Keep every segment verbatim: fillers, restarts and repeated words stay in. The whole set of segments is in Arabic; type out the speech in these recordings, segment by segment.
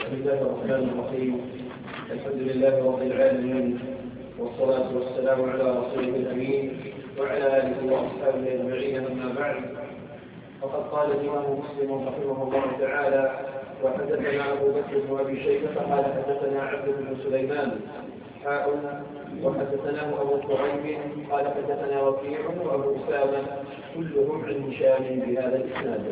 بسم الله الرحمن الرحيم. الحمد لله رب العالمين، والصلاة والسلام على رسوله الأمين وعلى آله وأصحابه أجمعين، أما بعد. فقد قال الإمام مسلم رحمه الله تعالى: وحدثنا أبو بكر بن أبي شيبة قال حدثنا عبد بن سليمان حاء وحدثناه أبو كريم قال حدثنا وكيع وأبو أسامة كلهم عن هشام بهذا الإسناد.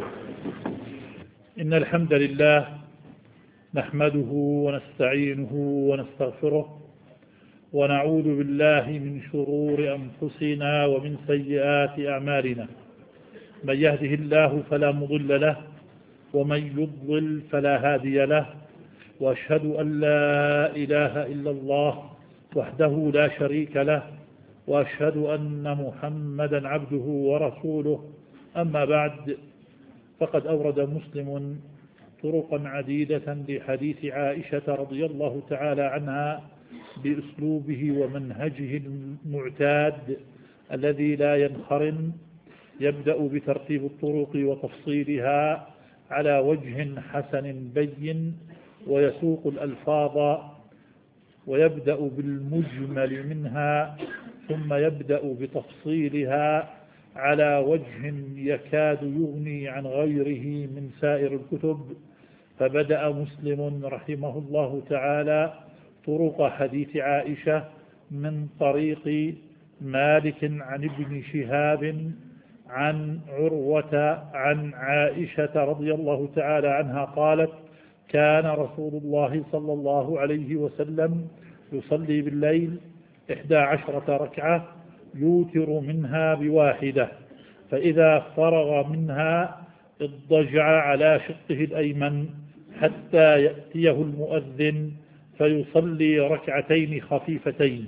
إن الحمد لله نحمده ونستعينه ونستغفره ونعوذ بالله من شرور أنفسنا ومن سيئات أعمالنا. من يهده الله فلا مضل له ومن يضلل فلا هادي له، وأشهد أن لا إله إلا الله وحده لا شريك له، وأشهد أن محمدا عبده ورسوله. أما بعد، فقد أورد مسلم طرقا عديدة لحديث عائشة رضي الله تعالى عنها بأسلوبه ومنهجه المعتاد الذي لا ينخرم، يبدأ بترتيب الطرق وتفصيلها على وجه حسن بين، ويسوق الألفاظ ويبدأ بالمجمل منها ثم يبدأ بتفصيلها على وجه يكاد يغني عن غيره من سائر الكتب. فبدأ مسلم رحمه الله تعالى طرق حديث عائشة من طريق مالك عن ابن شهاب عن عروة عن عائشة رضي الله تعالى عنها قالت: كان رسول الله صلى الله عليه وسلم يصلي بالليل إحدى عشرة ركعة يوتر منها بواحدة، فإذا فرغ منها اضطجع على شقه الأيمن حتى يأتيه المؤذن فيصلي ركعتين خفيفتين.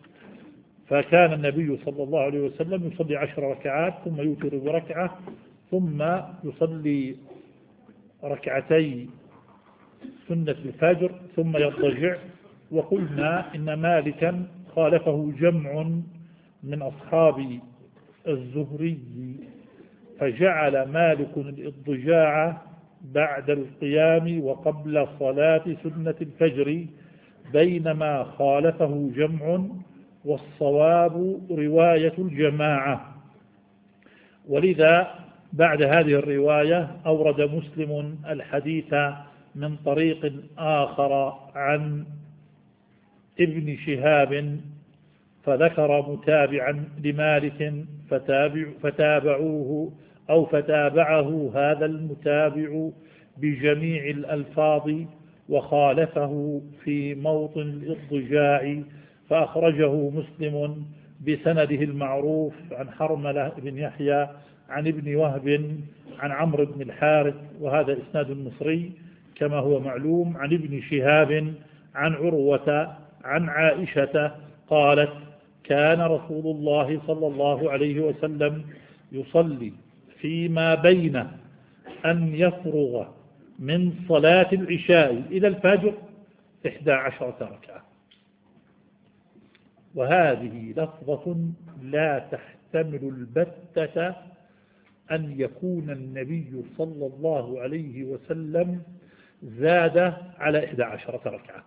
فكان النبي صلى الله عليه وسلم يصلي عشر ركعات ثم يوتر بركعة ثم يصلي ركعتي سنة الفجر ثم يضطجع. وقلنا إن مالكا خالفه جمع من أصحاب الزهري، فجعل مالك الاضطجاع بعد القيام وقبل صلاة سنة الفجر، بينما خالفه جمع، والصواب رواية الجماعة. ولذا بعد هذه الرواية أورد مسلم الحديث من طريق آخر عن ابن شهاب، فذكر متابعا لمالك فتابع فتابعوه أو فتابعه هذا المتابع بجميع الألفاظ، وخالفه في موطن الاضطجاع، فأخرجه مسلم بسنده المعروف عن حرملة بن يحيى عن ابن وهب عن عمرو بن الحارث، وهذا إسناد مصري كما هو معلوم، عن ابن شهاب عن عروة عن عائشة قالت: كان رسول الله صلى الله عليه وسلم يصلي فيما بين أن يفرغ من صلاة العشاء إلى الفجر إحدى عشرة ركعة. وهذه لفظة لا تحتمل البتة أن يكون النبي صلى الله عليه وسلم زاد على إحدى عشرة ركعة،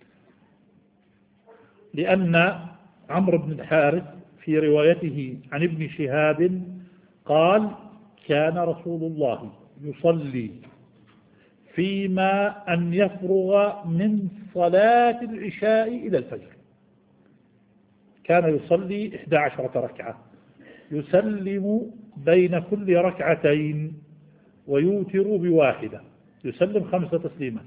لأن عمرو بن الحارث في روايته عن ابن شهاب قال: كان رسول الله يصلي فيما أن يفرغ من صلاة العشاء إلى الفجر. كان يصلي إحدى عشرة ركعة، يسلم بين كل ركعتين ويوتر بواحدة، يسلم خمس تسليمات.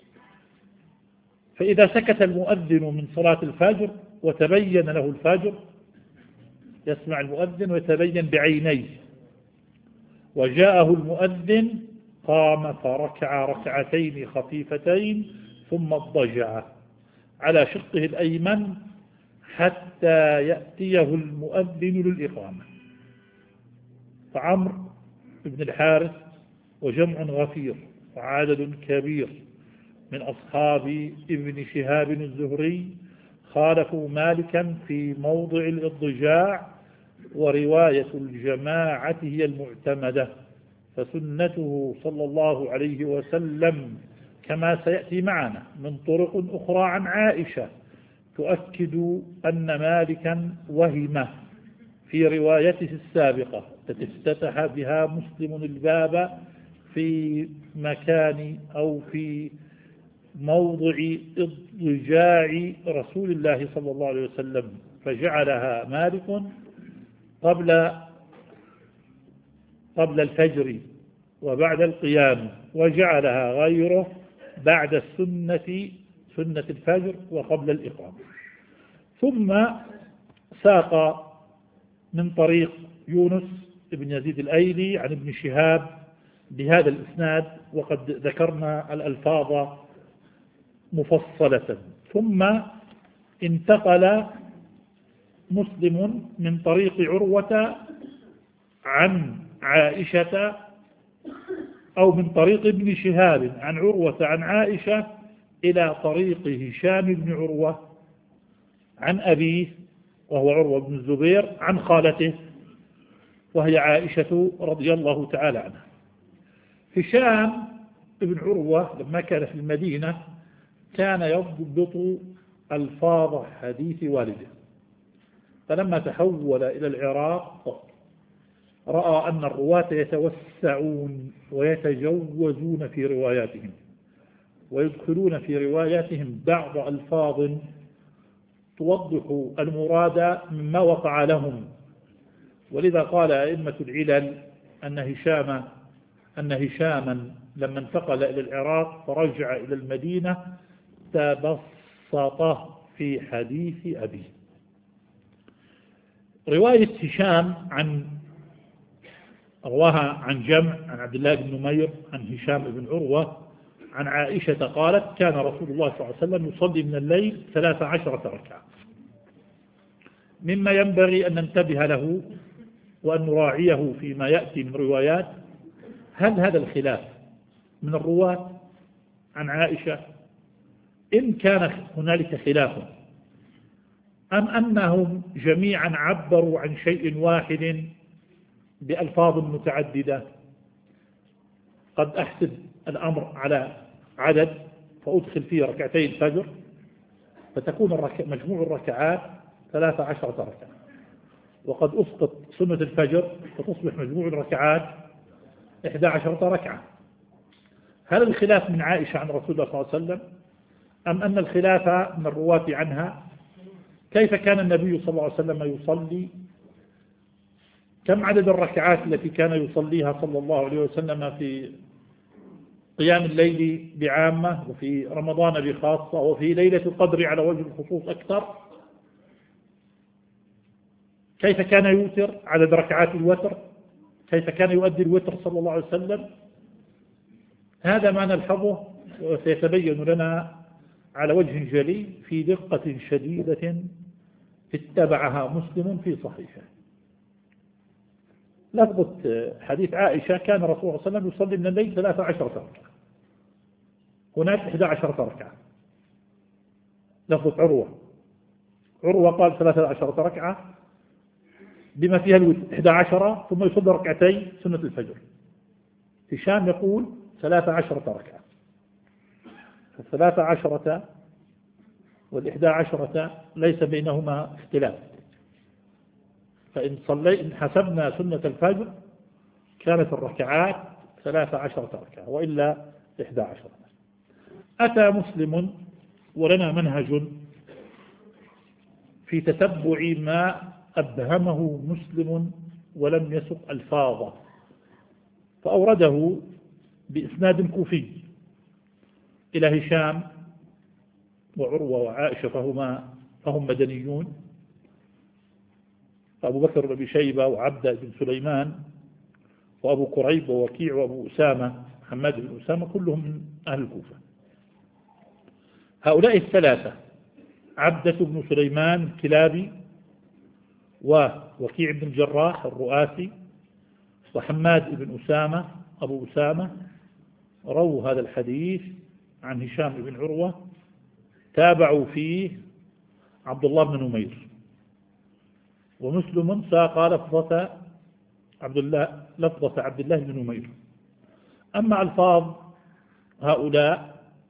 فإذا سكت المؤذن من صلاة الفجر وتبين له الفجر، يسمع المؤذن ويتبين بعينيه، وجاءه المؤذن قام فركع ركعتين خفيفتين ثم اضطجع على شقه الأيمن حتى يأتيه المؤذن للإقامة. فعمرو بن الحارث وجمع غفير وعدد كبير من أصحاب ابن شهاب الزهري خالفوا مالكا في موضع الاضطجاع، ورواية الجماعة هي المعتمدة، فسنته صلى الله عليه وسلم كما سيأتي معنا من طرق أخرى عن عائشة تؤكد أن مالكا وهم في روايته السابقة التي افتتح بها مسلم الباب في مكان أو في موضع اضطجاع رسول الله صلى الله عليه وسلم، فجعلها مالك قبل قبل الفجر وبعد القيام، وجعلها غيره بعد السنة سنة الفجر وقبل الإقامة. ثم ساق من طريق يونس بن يزيد الأيلي عن ابن شهاب بهذا الإسناد، وقد ذكرنا الألفاظ مفصلة. ثم انتقل مسلم من طريق عروة عن عائشة، أو من طريق ابن شهاب عن عروة عن عائشة إلى طريق هشام بن عروة عن أبيه وهو عروة بن الزبير عن خالته وهي عائشة رضي الله تعالى عنها. هشام بن عروة لما كان في المدينة كان يضبط ألفاظ حديث والده، فلما تحول إلى العراق رأى أن الرواة يتوسعون ويتجوزون في رواياتهم ويدخلون في رواياتهم بعض ألفاظ توضح المراد مما وقع لهم، ولذا قال أئمة العلل أن هشام أن هشاما لما انتقل إلى العراق فرجع إلى المدينة تبسط في حديث أبيه. رواية هشام عن رواها عن جمع عن عبد الله بن نمير عن هشام بن عروة عن عائشة قالت: كان رسول الله صلى الله عليه وسلم يصلي من الليل ثلاث عشرة ركعة. مما ينبغي أن ننتبه له وأن نراعيه فيما يأتي من روايات: هل هذا الخلاف من الرواة عن عائشة؟ إن كان هنالك خلاف، أم أنهم جميعا عبروا عن شيء واحد بألفاظ متعددة؟ قد أحسب الأمر على عدد فأدخل فيه ركعتين الفجر فتكون الرك... مجموع الركعات ثلاث عشرة ركعة، وقد أسقط سنة الفجر فتصبح مجموع الركعات إحدى عشرة ركعة. هل الخلاف من عائشة عن رسول الله صلى الله عليه وسلم، أم أن الخلاف من الرواة عنها؟ كيف كان النبي صلى الله عليه وسلم يصلي؟ كم عدد الركعات التي كان يصليها صلى الله عليه وسلم في قيام الليل بعامة وفي رمضان بخاصة وفي ليلة القدر على وجه الخصوص أكثر؟ كيف كان يوتر؟ عدد ركعات الوتر؟ كيف كان يؤدي الوتر صلى الله عليه وسلم؟ هذا ما نلحظه وسيتبين لنا على وجه جلي في دقة شديدة اتبعها مسلم في صحيحه. لفظة حديث عائشة: كان رسول الله صلى الله عليه وسلم يصلي من الليل ثلاث عشرة ركعة، هناك إحدى عشرة ركعة. لفظة عروة عروة قال ثلاث عشرة ركعة بما فيها الوتر إحدى عشرة، ثم يصلي ركعتين سنة الفجر. هشام يقول ثلاث عشرة ركعة، فالثلاث عشرة والإحدى عشرة ليس بينهما اختلاف، فإن صلي إن حسبنا سنة الفجر كانت الركعات ثلاث عشرة ركعة وإلا إحدى عشرة. أتى مسلم ولنا منهج في تتبع ما أبهمه مسلم ولم يسق ألفاظه، فأورده بإسناد كوفي إلى هشام وعروة وعائشة فهما فهم مدنيون، فأبو بكر بن أبي شيبة وعبد بن سليمان وأبو كريب ووكيع وأبو أسامة محمد بن أسامة كلهم من أهل الكوفة. هؤلاء الثلاثة عبدة بن سليمان الكلابي ووكيع بن الجراح الرؤاسي وحماد بن أسامة أبو أسامة رووا هذا الحديث عن هشام بن عروة، تابعوا فيه عبد الله بن نمير. ومسلم ساق لفظة عبد الله لفظة عبد الله بن نمير. أما ألفاظ هؤلاء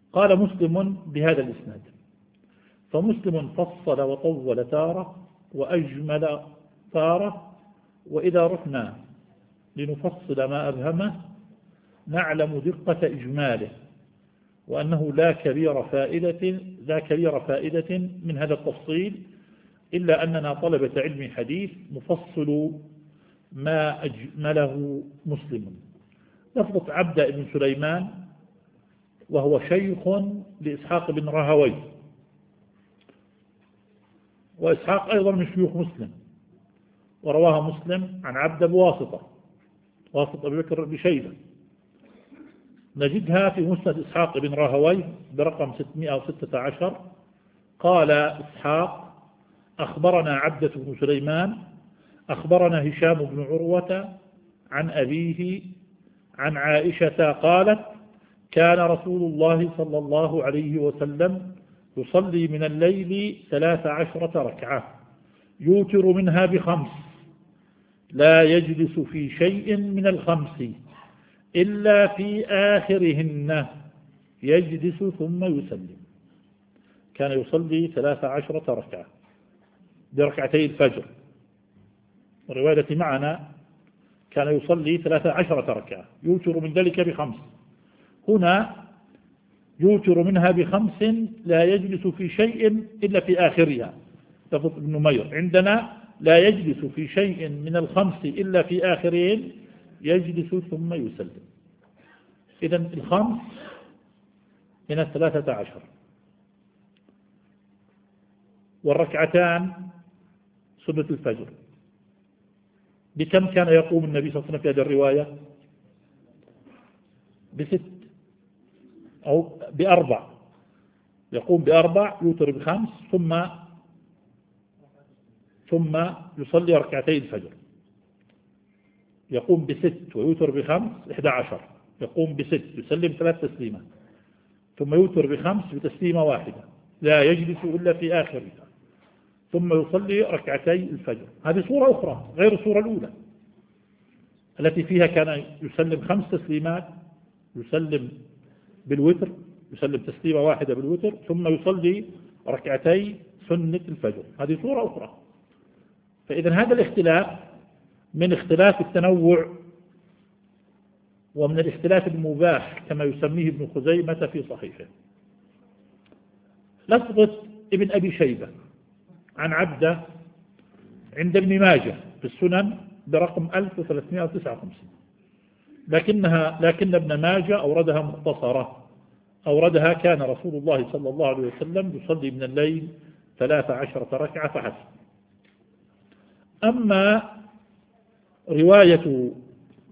قال مسلم بهذا الإسناد: فمسلم فصل وطول تارة وأجمل تارة، وإذا رحنا لنفصل ما أبهمه نعلم دقة إجماله، وأنه لا كبير فائدة لا كبير فائدة من هذا التفصيل، إلا أننا طلبة علم حديث نفصل ما أجمله مسلم. لفظة عبد بن سليمان وهو شيخ لإسحاق بن راهويه، وإسحاق أيضا من شيوخ مسلم، ورواها مسلم عن عبد بواسطة واسطة أبي بكر بن شيبة. نجدها في مسند إسحاق بن راهويه برقم ستمائة وستة عشر. قال إسحاق: أخبرنا عبدة بن سليمان أخبرنا هشام بن عروة عن أبيه عن عائشة قالت: كان رسول الله صلى الله عليه وسلم يصلي من الليل ثلاث عشرة ركعة يوتر منها بخمس، لا يجلس في شيء من الخمس إلا في آخرهن يجلس ثم يسلم. كان يصلي ثلاث عشرة ركعة بركعتي الفجر، الرواية معنا كان يصلي ثلاث عشرة ركعة يوتر من ذلك بخمس. هنا يوتر منها بخمس لا يجلس في شيء إلا في آخرها. لفظ ابن نمير عندنا: لا يجلس في شيء من الخمس إلا في آخرين يجلس ثم يسلم. إذن الخمس من الثلاثة عشر، والركعتان سنة الفجر. بكم كان يقوم النبي صلى الله عليه وسلم في هذه الرواية؟ بست أو بأربع. يقوم بأربع يوتر بخمس ثم ثم يصلي ركعتي الفجر. يقوم بست ويوتر بخمس إحدى عشر. يقوم بست يسلم ثلاث تسليمات ثم يوتر بخمس بتسليمة واحدة، لا يجلس إلا في آخرها، ثم يصلي ركعتي الفجر. هذه صورة أخرى غير الصورة الأولى التي فيها كان يسلم خمس تسليمات، يسلم بالوتر، يسلم تسليمة واحدة بالوتر، ثم يصلي ركعتي سنة الفجر. هذه صورة أخرى. فإذا هذا الاختلاف من اختلاف التنوع ومن الاختلاف المباح كما يسميه ابن خزيمة في صحيحه. لفظة ابن أبي شيبة عن عبدة عند ابن ماجه في السنن برقم ألف وثلاثمائة وتسعة وخمسين، لكنها لكن ابن ماجه أوردها مختصرة. أوردها: كان رسول الله صلى الله عليه وسلم يصلي من الليل ثلاث عشرة ركعة فحسب. أما رواية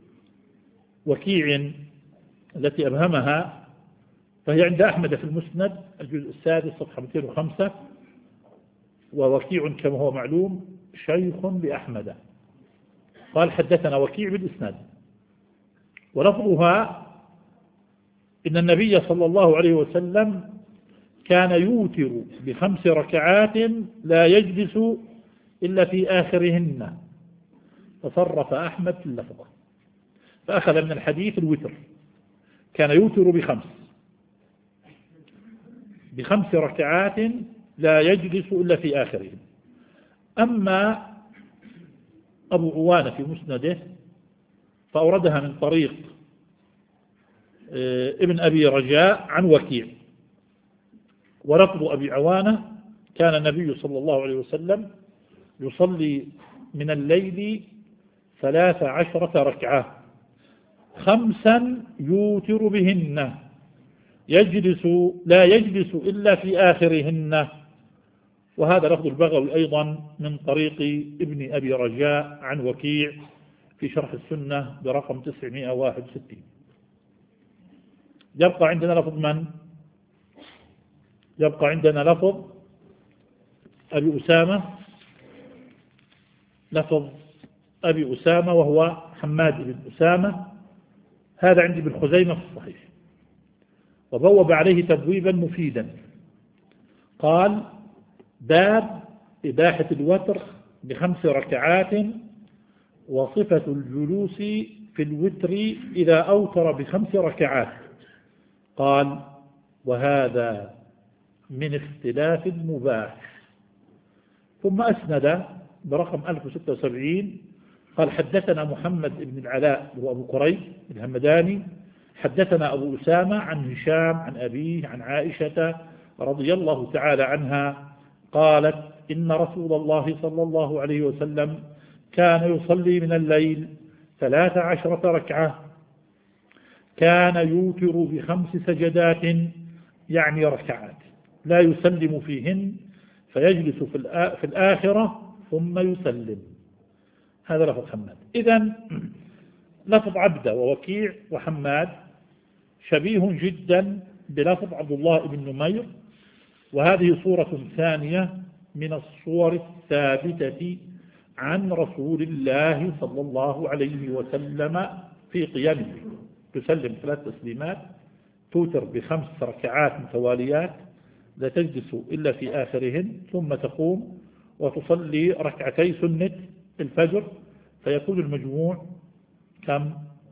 وكيع التي أبهمها فهي عند أحمد في المسند الجزء السادس صفحة مئتين وخمسة، ووكيع كما هو معلوم شيخ لأحمد. قال: حدثنا وكيع بالإسناد، ولفظها: إن النبي صلى الله عليه وسلم كان يوتر بخمس ركعات لا يجلس إلا في آخرهن. فصرف أحمد في اللفظة فأخذ من الحديث الوتر، كان يوتر بخمس بخمس ركعات لا يجلس إلا في آخرهن. أما أبو عوانة في مسنده فأوردها من طريق ابن أبي رجاء عن وكيع، ولفظ أبي عوانة: كان النبي صلى الله عليه وسلم يصلي من الليل ثلاث عشرة ركعة خمسا يوتر بهن يجلس لا يجلس إلا في آخرهن. وهذا لفظ البغوي أيضا من طريق ابن أبي رجاء عن وكيع في شرح السنة برقم تسعمائة وواحد وستين. يبقى عندنا لفظ من؟ يبقى عندنا لفظ أبي أسامة، لفظ أبي أسامة وهو حماد بن أسامة. هذا عندي بالخزيمة في الصحيح، وبوب عليه تبويبا مفيدا. قال: باب إباحة الوتر بخمس ركعات وصفة الجلوس في الوتر إذا أوتر بخمس ركعات. قال: وهذا من اختلاف مباح. ثم أسند برقم ألف وستة وسبعين قال حدثنا محمد بن العلاء وأبو كريب الهمداني حدثنا أبو أسامة عن هشام عن أبيه عن عائشة رضي الله تعالى عنها قالت إن رسول الله صلى الله عليه وسلم كان يصلي من الليل ثلاث عشرة ركعة كان يوتر بخمس سجدات يعني ركعات لا يسلم فيهن فيجلس في الآخرة ثم يسلم. هذا لفظ حماد. إذن لفظ عبده ووكيع وحماد شبيه جدا بلفظ عبد الله بن نمير، وهذه صورة ثانية من الصور الثابتة عن رسول الله صلى الله عليه وسلم في قيامه. تسلم ثلاث تسليمات، توتر بخمس ركعات متواليات لا تجلس إلا في آخرهن، ثم تقوم وتصلي ركعتي سنة الفجر، فيكون المجموع كم؟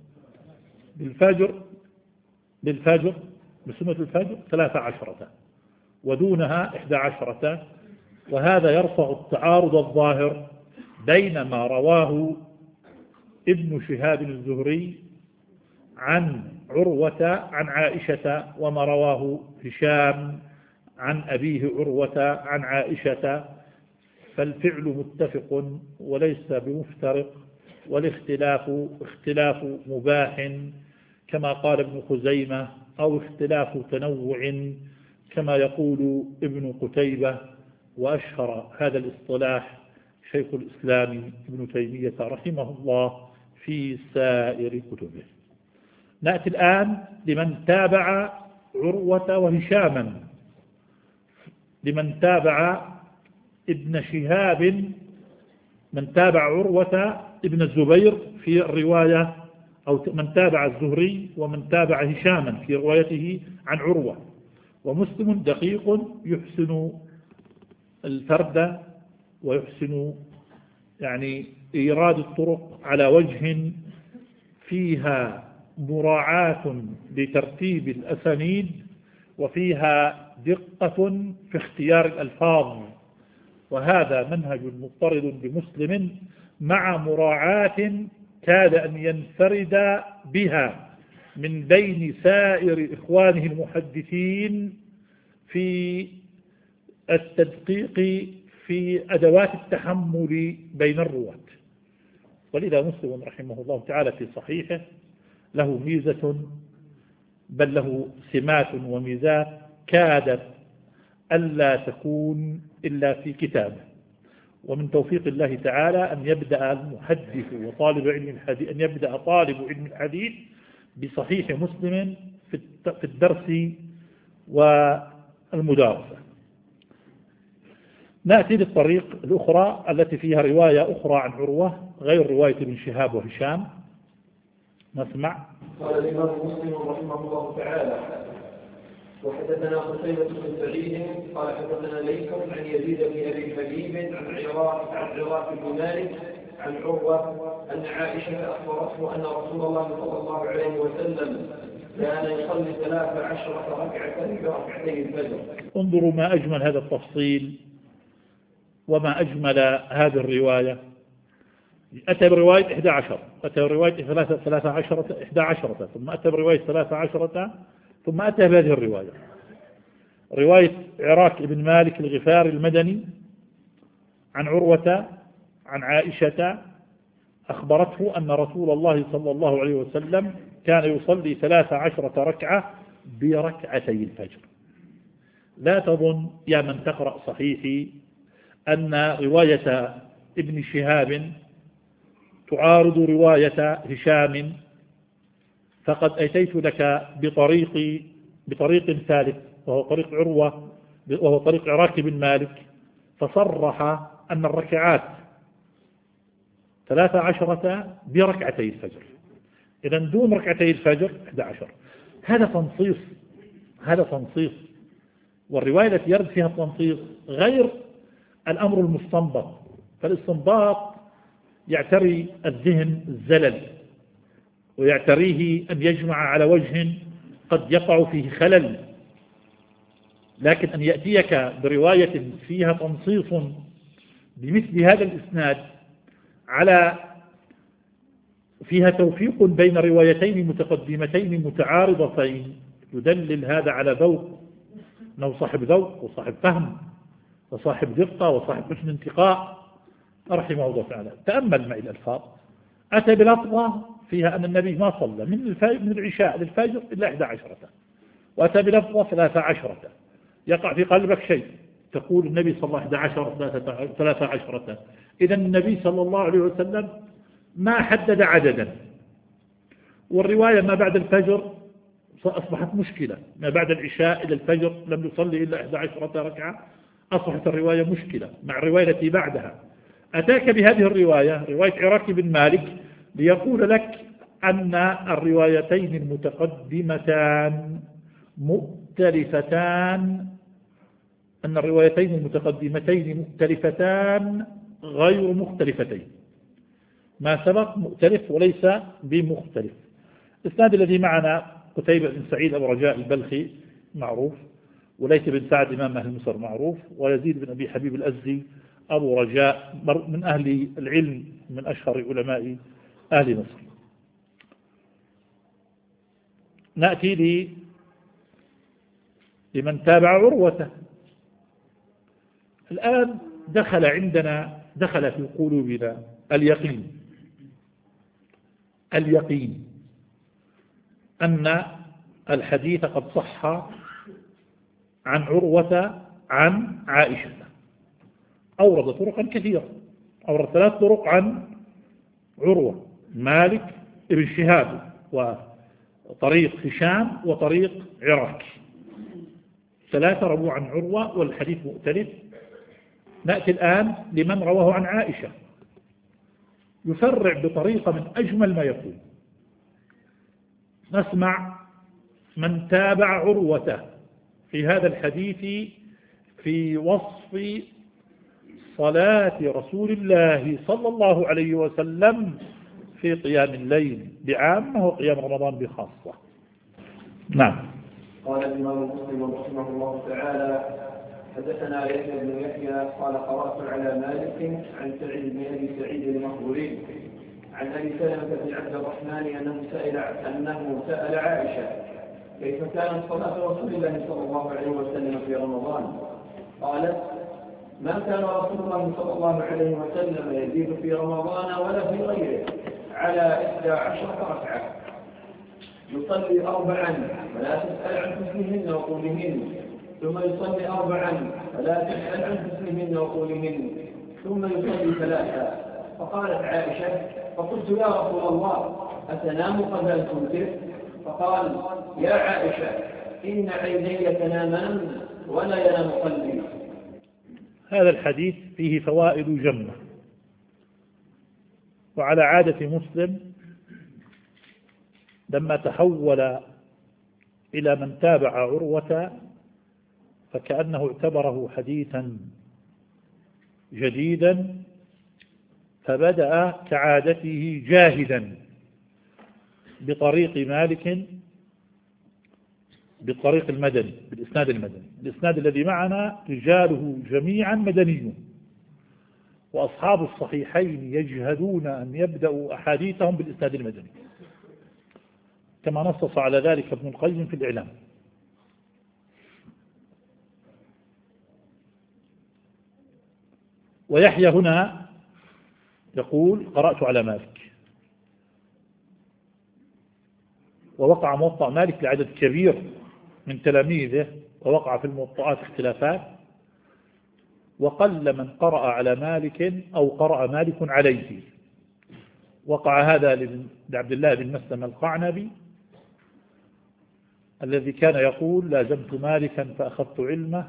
بالفجر بالفجر بسنة الفجر ثلاث عشرة ودونها إحدى عشرة. وهذا يرفع التعارض الظاهر بين ما رواه ابن شهاب الزهري عن عروة عن عائشة وما رواه هشام عن أبيه عروة عن عائشة، فالفعل متفق وليس بمفترق، والاختلاف اختلاف مباح كما قال ابن خزيمة أو اختلاف تنوع كما يقول ابن قتيبة. وأشهر هذا الاصطلاح شيخ الإسلام ابن تيمية رحمه الله في سائر كتبه. نأتي الآن لمن تابع عروة وهشاما، لمن تابع ابن شهاب، من تابع عروة ابن الزبير في الرواية، أو من تابع الزهري ومن تابع هشاما في روايته عن عروة. ومسلم دقيق يحسن الفرد ويحسن يعني إيراد الطرق على وجه فيها مراعاة لترتيب الأسانيد وفيها دقة في اختيار الألفاظ، وهذا منهج مضطرد بمسلم مع مراعاة كاد أن ينفرد بها من بين سائر إخوانه المحدثين في التدقيق في أدوات التحمل بين الرواة. ولذا مسلم رحمه الله تعالى في صحيحه له ميزة، بل له سمات وميزات كادت ألا تكون إلا في كتابه. ومن توفيق الله تعالى أن يبدأ المحدث وطالب علم الحديث أن يبدأ طالب علم الحديث بصحيح مسلم في الدرس والمدارسة. نأتي للطريق الأخرى التي فيها رواية أخرى عن عروة غير رواية ابن شهاب وهشام. نسمع. قال الإمام مسلم رحمه الله تعالى: وحدثنا قتيبة بن سعيد قال حدثنا ليث عن يزيد بن أبي حبيب عن عراق عن عراق بن مالك عن عروة أن عائشة أخبرته أن رسول الله صلى الله عليه وسلم كان يصلي ثلاث عشرة ركعة بركعتي الفجر. انظروا ما أجمل هذا التفصيل وما أجمل هذه الرواية. أتى برواية إحدى عشر، أتى برواية ثلاثة, ثلاثة عشرة إحدى عشرة، ثم أتى برواية ثلاثة عشرة، ثم أتى بهذه الرواية رواية عراك بن مالك الغفاري المدني عن عروة عن عائشة أخبرته أن رسول الله صلى الله عليه وسلم كان يصلي ثلاث عشرة ركعة بركعتي الفجر. لا تظن يا من تقرأ صحيحي أن رواية ابن شهاب تعارض رواية هشام، فقد أتيت لك بطريق بطريق ثالث وهو طريق عروة وهو طريق عراك بن مالك، فصرح أن الركعات ثلاث عشرة بركعتي الفجر، إذا دون ركعتي الفجر إحدى عشر. هذا تنصيص، هذا تنصيص. والرواية التي يرد فيها التنصيص غير الأمر المستنبط، فالاستنباط يعتري الذهن الزلل ويعتريه أن يجمع على وجه قد يقع فيه خلل، لكن أن يأتيك برواية فيها تنصيص بمثل هذا الإسناد على فيها توفيق بين روايتين متقدمتين متعارضتين يدلل هذا على ذوق، أنه صاحب ذوق وصاحب فهم وصاحب دقة وصاحب حسن انتقاء رحمه الله تعالى. تأمل معي الألفاظ. أتى بلفظة فيها أن النبي ما صلى من من العشاء للفجر إلا إحدى عشرة، وأتى بلفظة ثلاثة عشرة. يقع في قلبك شيء تقول النبي صلى الله عليه وسلم ثلاثة عشرة، إذا النبي صلى الله عليه وسلم ما حدد عددا، والرواية ما بعد الفجر أصبحت مشكلة، ما بعد العشاء إلى الفجر لم يصلي إلا إحدى عشرة ركعة، أصبحت الرواية مشكلة مع الرواية التي بعدها. أتاك بهذه الرواية رواية عراكي بن مالك ليقول لك أن الروايتين المتقدمتان مختلفتان، أن الروايتين المتقدمتين مختلفتان غير مختلفتين، ما سبق مختلف وليس بمختلف. الإسناد الذي معنا قتيبة بن سعيد أبو رجاء البلخي معروف، وليث بن سعد إمام أهل مصر معروف، ويزيد بن أبي حبيب الأزدي أبو رجاء من أهل العلم من أشهر علماء أهل مصر. نأتي لي لمن تابع عروة. الآن دخل عندنا دخل في قلوبنا اليقين اليقين أن الحديث قد صح عن عروة عن عائشة. أورد طرقا كثيرة، أورد ثلاث طرق عن عروة: مالك ابن شهاب، وطريق هشام، وطريق عراك. ثلاثة رووا عن عروة والحديث مؤتلف. نأتي الآن لمن رواه عن عائشة، يفرع بطريقة من أجمل ما يكون. نسمع من تابع عروته في هذا الحديث في وصف صلاة رسول الله صلى الله عليه وسلم في قيام الليل بعامة وقيام رمضان بخاصة. نعم. قال الإمام مسلم رحمه الله تعالى: حدثنا يحيى بن يحيى قال قرأت على مالك عن سعيد بن أبي سعيد المخبري عن أبي سلمة بن عبد الرحمن أنه سأل أنه سأل عائشة كيف كانت صلاة رسول الله صلى الله عليه وسلم في رمضان؟ قالت: ما كان رسول الله صلى الله عليه وسلم يزيد في رمضان ولا في غيره على إحدى عشرة ركعة، يصلي أربعا فلا تسأل عن تسليمهن وقولهن، ثم يصلي أربعا فلا تسأل عن تسليمهن وقولهن، ثم يصلي ثلاثا. فقالت عائشة: فقلت يا رسول الله أتنام قبل أن توتر؟ فقال: يا عائشة إن عيني تنامان ولا ينام قلبي. هذا الحديث فيه فوائد جمة، وعلى عادة مسلم لما تحول إلى من تابع عروة فكأنه اعتبره حديثا جديدا، فبدأ كعادته جاهدا بطريق مالك بالطريق المدني بالإسناد المدني. الإسناد الذي معنا رجاله جميعا مدنيون، وأصحاب الصحيحين يجهدون أن يبدأوا أحاديثهم بالإسناد المدني، كما نصص على ذلك ابن القيم في الإعلام. ويحيى هنا يقول: قرأت على مالك، ووقع موطأ مالك لعدد كبير من تلاميذه، ووقع في الموطئات اختلافات، وقل من قرأ على مالك أو قرأ مالك عليه. وقع هذا لعبد الله بن مسلم القعنبي الذي كان يقول: لازمت مالكا فأخذت علمه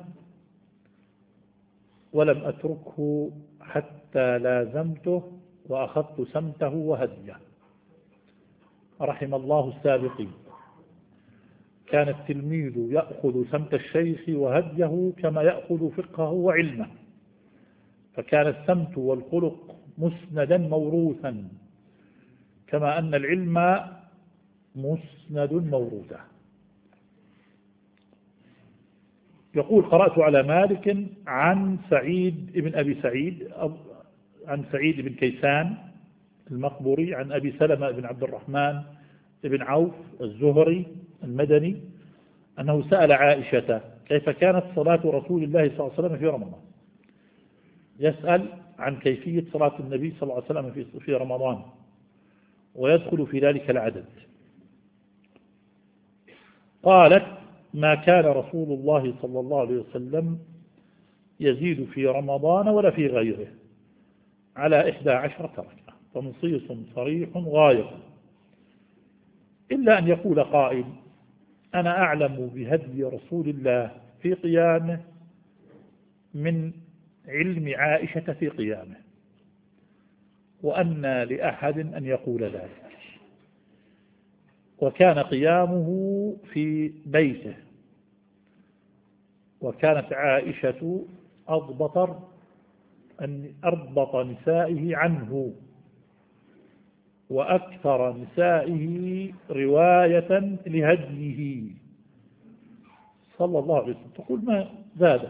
ولم أتركه حتى لازمته وأخذت سمته وهديه. رحم الله السابقين. كان التلميذ يأخذ سمت الشيخ وهديه كما يأخذ فقهه وعلمه، فكان السمت والخلق مسندا موروثا كما أن العلم مسند موروثا. يقول قرأت على مالك عن سعيد بن أبي سعيد عن سعيد بن كيسان المقبوري عن أبي سلمة بن عبد الرحمن بن عوف الزهري المدني أنه سأل عائشة كيف كانت صلاة رسول الله صلى الله عليه وسلم في رمضان. يسأل عن كيفية صلاة النبي صلى الله عليه وسلم في رمضان ويدخل في ذلك العدد. قالت ما كان رسول الله صلى الله عليه وسلم يزيد في رمضان ولا في غيره على إحدى عشرة ركعة، تنصيص صريح غاية، إلا أن يقول قائل أنا أعلم بهدي رسول الله في قيامه من علم عائشة في قيامه، وأن لأحد أن يقول ذلك. وكان قيامه في بيته، وكانت عائشة أضبط أن أربط نسائه عنه وأكثر نسائه رواية لهديه صلى الله عليه وسلم. تقول ما زاد.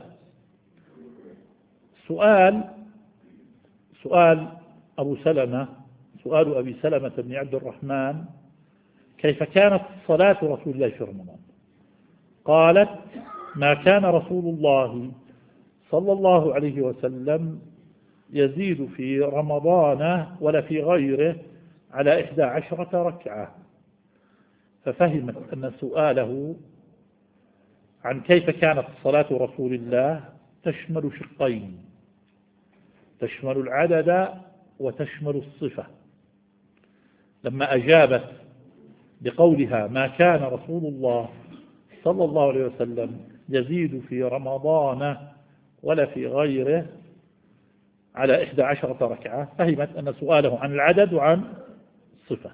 سؤال سؤال أبو سلمة سؤال أبي سلمة بن عبد الرحمن كيف كانت صلاة رسول الله في رمضان؟ قالت ما كان رسول الله صلى الله عليه وسلم يزيد في رمضان ولا في غيره على إحدى عشرة ركعة. ففهمت أن سؤاله عن كيف كانت صلاة رسول الله تشمل شقين، تشمل العدد وتشمل الصفة. لما أجابت بقولها ما كان رسول الله صلى الله عليه وسلم يزيد في رمضان ولا في غيره على إحدى عشرة ركعة، فهمت أن سؤاله عن العدد وعن الصفة.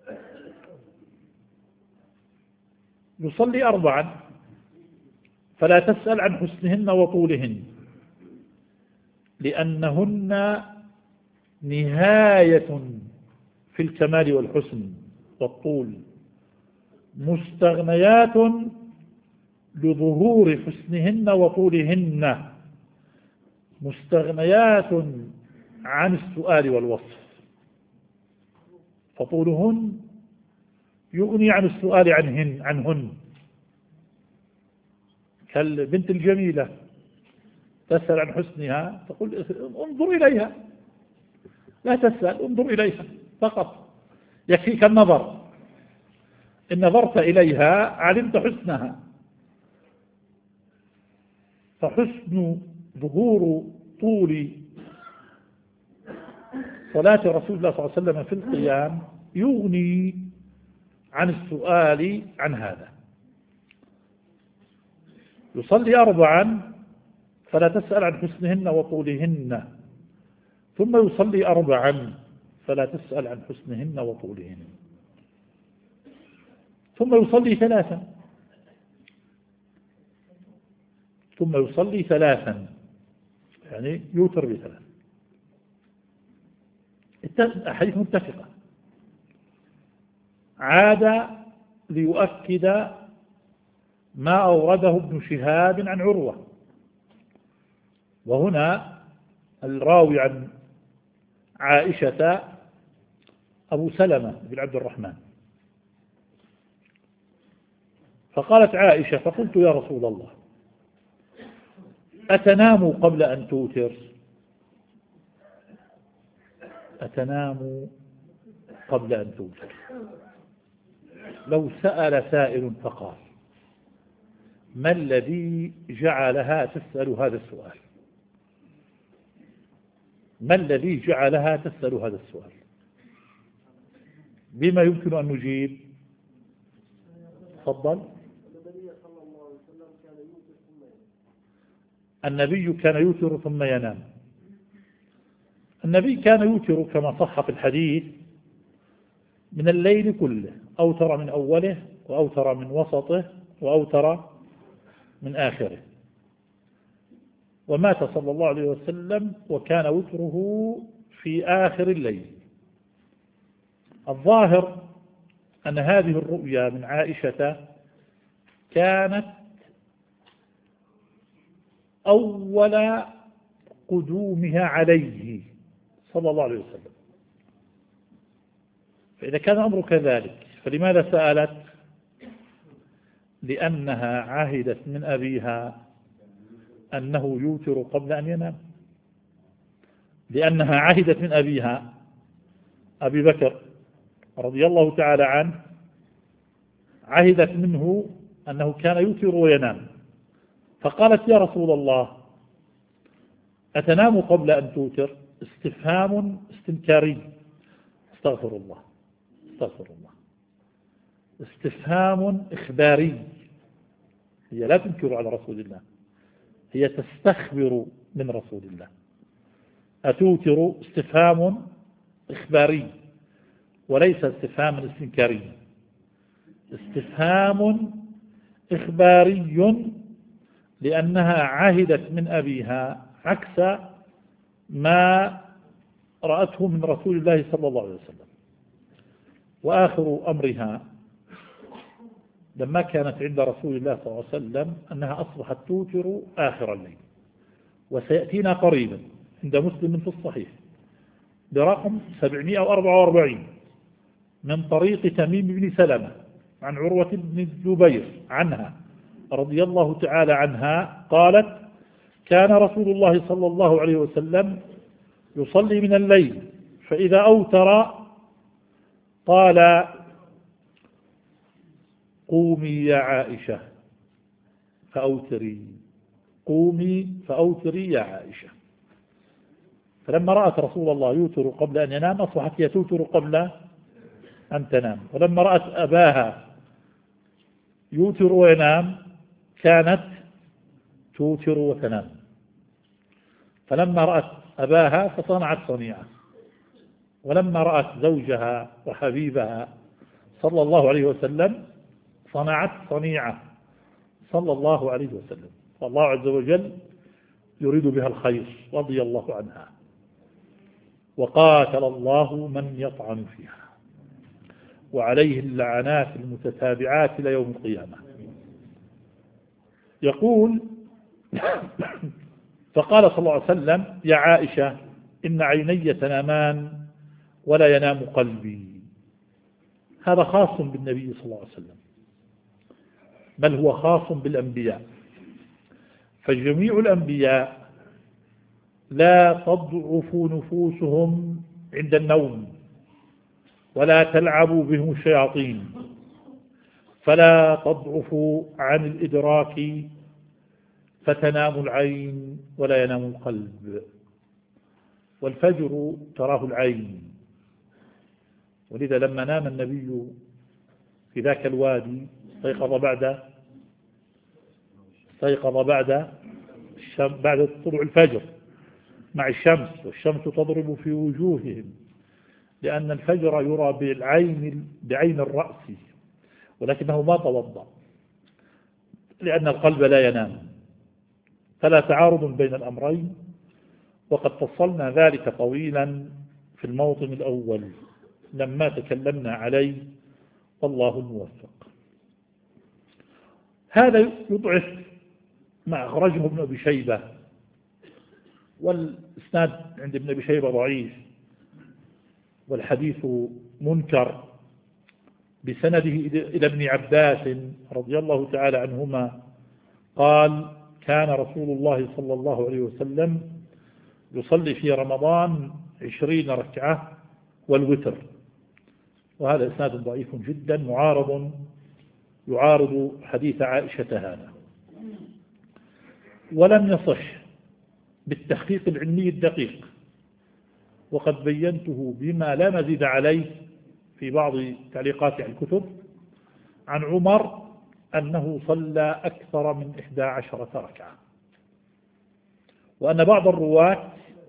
يصلي أربعا فلا تسأل عن حسنهن وطولهن، لأنهن نهاية في الكمال والحسن والطول، مستغنيات لظهور حسنهن وطولهن، مستغنيات عن السؤال والوصف. فطولهن يغني عن السؤال عنهن عنهن كالبنت الجميلة تسأل عن حسنها تقول انظر إليها، لا تسأل، انظر إليها فقط، يكفيك النظر، إن نظرت إليها علمت حسنها. فحسن ظهور طول صلاة رسول الله صلى الله عليه وسلم في القيام يغني عن السؤال عن هذا. يصلي أربعا فلا تسأل عن حسنهن وطولهن، ثم يصلي أربعا فلا تسأل عن حسنهن وطولهن، ثم يصلي ثلاثا ثم يصلي ثلاثا يعني يوتر بثلاث. الأحاديث متفقة. عاد ليؤكد ما أورده ابن شهاب عن عروة، وهنا الراوي عن عائشة أبو سلمة بن عبد الرحمن. فقالت عائشة فقلت يا رسول الله أتنام قبل أن توتر؟ أتنام قبل أن توتر؟ لو سأل سائل فقال ما الذي جعلها تسأل هذا السؤال؟ ما الذي جعلها تسأل هذا السؤال؟ بما يمكن أن نجيب؟ تفضل. النبي كان يوتر ثم ينام. النبي كان يوتر كما صح في الحديث من الليل كله، أوتر من أوله وأوتر من وسطه وأوتر من آخره. ومات صلى الله عليه وسلم وكان وتره في آخر الليل. الظاهر أن هذه الرؤيا من عائشة كانت أول قدومها عليه صلى الله عليه وسلم. فإذا كان الأمر كذلك فلماذا سألت؟ لأنها عهدت من أبيها أنه يوتر قبل أن ينام، لأنها عهدت من أبيها أبي بكر رضي الله تعالى عنه، عهدت منه أنه كان يوتر وينام، فقالت يا رسول الله أتنام قبل أن توتر؟ استفهام استنكاري، استغفر الله استغفر الله استفهام إخباري. هي لا تنكر على رسول الله، هي تستخبر من رسول الله. أتوتر؟ استفهام إخباري وليس استفهام استنكاري، استفهام إخباري، لأنها عهدت من أبيها عكس ما رأته من رسول الله صلى الله عليه وسلم. وآخر أمرها لما كانت عند رسول الله صلى الله عليه وسلم أنها أصبحت توتر آخر الليل، وسيأتينا قريبا عند مسلم في الصحيح برقم سبعمائة وأربعة وأربعين من طريق تميم بن سلمة عن عروة بن الزبير عنها رضي الله تعالى عنها قالت كان رسول الله صلى الله عليه وسلم يصلي من الليل فإذا أوتر قال قومي يا عائشة فأوتري، قومي فأوتري يا عائشة. فلما رأت رسول الله يوتر قبل أن ينام أصبحت هي توتر قبل أن تنام، ولما رأت أباها يوتر وينام كانت توتر وتنام، فلما رأت أباها فصنعت صنيعة، ولما رأت زوجها وحبيبها صلى الله عليه وسلم صنعت صنيعة صلى الله عليه وسلم. فالله عز وجل يريد بها الخير رضي الله عنها. وقاتل الله من يطعن فيها وعليه اللعنات المتتابعات إلى يوم القيامة. يقول فقال صلى الله عليه وسلم يا عائشة إن عيني تنامان ولا ينام قلبي. هذا خاص بالنبي صلى الله عليه وسلم، بل هو خاص بالأنبياء، فجميع الأنبياء لا تضعف نفوسهم عند النوم ولا تلعب بهم الشياطين، فلا تضعف عن الإدراك فتنام العين ولا ينام القلب. والفجر تراه العين، ولذا لما نام النبي في ذاك الوادي استيقظ بعد استيقظ بعد بعد طلوع الفجر مع الشمس، والشمس تضرب في وجوههم، لأن الفجر يرى بالعين بعين الرأس، ولكنه ما توضأ لأن القلب لا ينام، فلا تعارض بين الأمرين. وقد فصلنا ذلك طويلا في الموطن الأول لما تكلمنا عليه، والله الموفق. هذا يضعف ما أخرجه ابن أبي شيبة، والإسناد عند ابن أبي شيبة ضعيف، والحديث منكر بسنده إلى ابن عباس رضي الله تعالى عنهما قال كان رسول الله صلى الله عليه وسلم يصلي في رمضان عشرين ركعة والوتر، وهذا إسناد ضعيف جدا معارض يعارض حديث عائشة هذا، ولم يصح بالتحقيق العلمي الدقيق، وقد بينته بما لا مزيد عليه في بعض تعليقات على الكتب عن عمر أنه صلى أكثر من إحدى عشرة ركعة، وأن بعض الرواة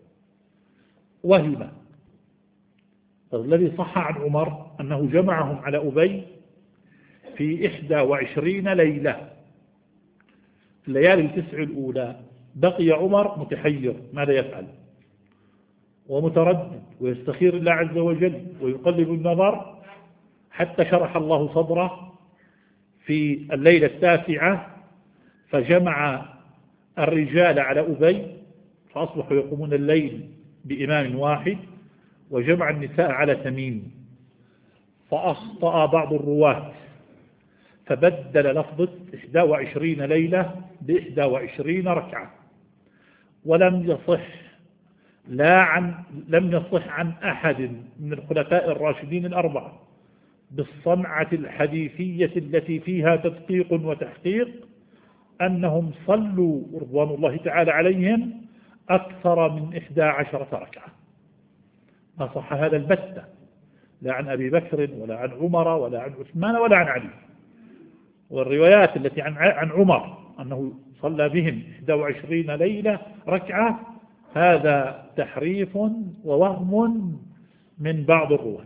وهم. الذي صح عن عمر أنه جمعهم على أبي في إحدى وعشرين ليلة، في الليالي التسع الأولى بقي عمر متحير ماذا يفعل ومتردد ويستخير الله عز وجل ويقلب النظر، حتى شرح الله صدره في الليلة التاسعة فجمع الرجال على أبي فأصبحوا يقومون الليل بإمام واحد، وجمع النساء على تميم، فأخطأ بعض الرواة فبدل لفظة إحدى وعشرين ليلة بإحدى وعشرين ركعة، ولم يصح لا عن لم يصح عن أحد من الخلفاء الراشدين الأربعة بالصنعة الحديثية التي فيها تدقيق وتحقيق أنهم صلوا رضوان الله تعالى عليهم أكثر من إحدى عشرة ركعة. ما صح هذا البتة، لا عن أبي بكر ولا عن عمر ولا عن عثمان ولا عن علي. والروايات التي عن عن عمر أنه صلى بهم إحدى وعشرين ليلة ركعة هذا تحريف ووهم من بعض الرواة.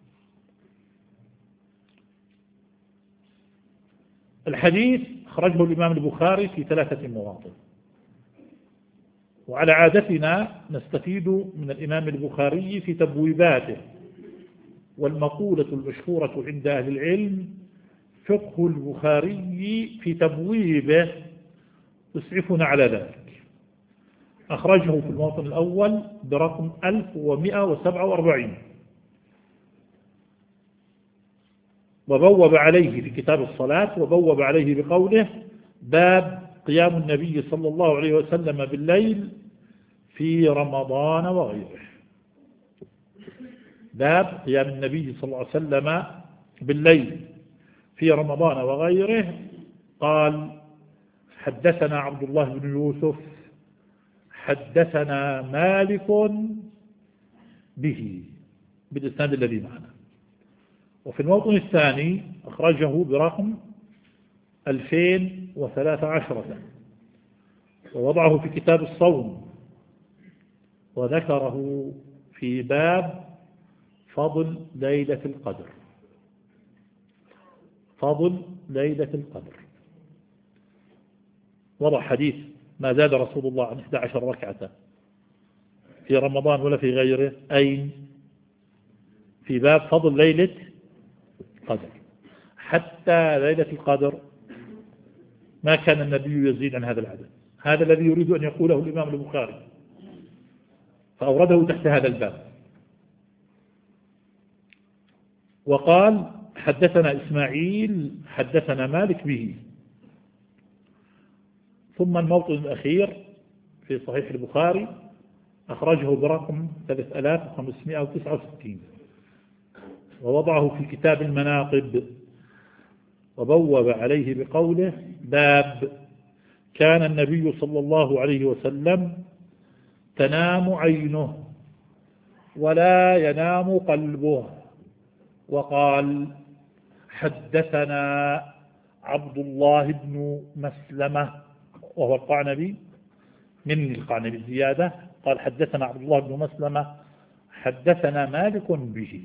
الحديث أخرجه الإمام البخاري في ثلاثة مواطن، وعلى عادتنا نستفيد من الإمام البخاري في تبويباته، والمقولة المشهورة عند أهل العلم فقه البخاري في تبويبه يسعفنا على ذلك. أخرجه في الموطن الأول برقم ألف ومئة وسبعة وأربعين، وبوب عليه في كتاب الصلاة، وبوب عليه بقوله باب قيام النبي صلى الله عليه وسلم بالليل في رمضان وغيره. باب قيام النبي صلى الله عليه وسلم بالليل في رمضان وغيره. قال حدثنا عبد الله بن يوسف حدثنا مالك به بالإسناد الذي معنا. وفي الموطن الثاني أخرجه برقم ألفين وثلاث عشرة، ووضعه في كتاب الصوم، وذكره في باب فضل ليلة القدر. فضل ليلة القدر وضع حديث ما زاد رسول الله عن إحدى عشر ركعة في رمضان ولا في غيره، أين؟ في باب فضل ليلة القدر. حتى ليلة القدر ما كان النبي يزيد عن هذا العدد. هذا الذي يريد أن يقوله الإمام البخاري، فأورده تحت هذا الباب. وقال حدثنا إسماعيل حدثنا مالك به. ثم الموطن الأخير في صحيح البخاري أخرجه برقم ثلاثة آلاف وخمسمائة وتسعة وستين، ووضعه في كتاب المناقب، وبوب عليه بقوله باب كان النبي صلى الله عليه وسلم تنام عينه ولا ينام قلبه. وقال حدثنا عبد الله بن مسلمة وهو القعنبي من القعنبي الزيادة. قال حدثنا عبد الله بن مسلمة حدثنا مالك به.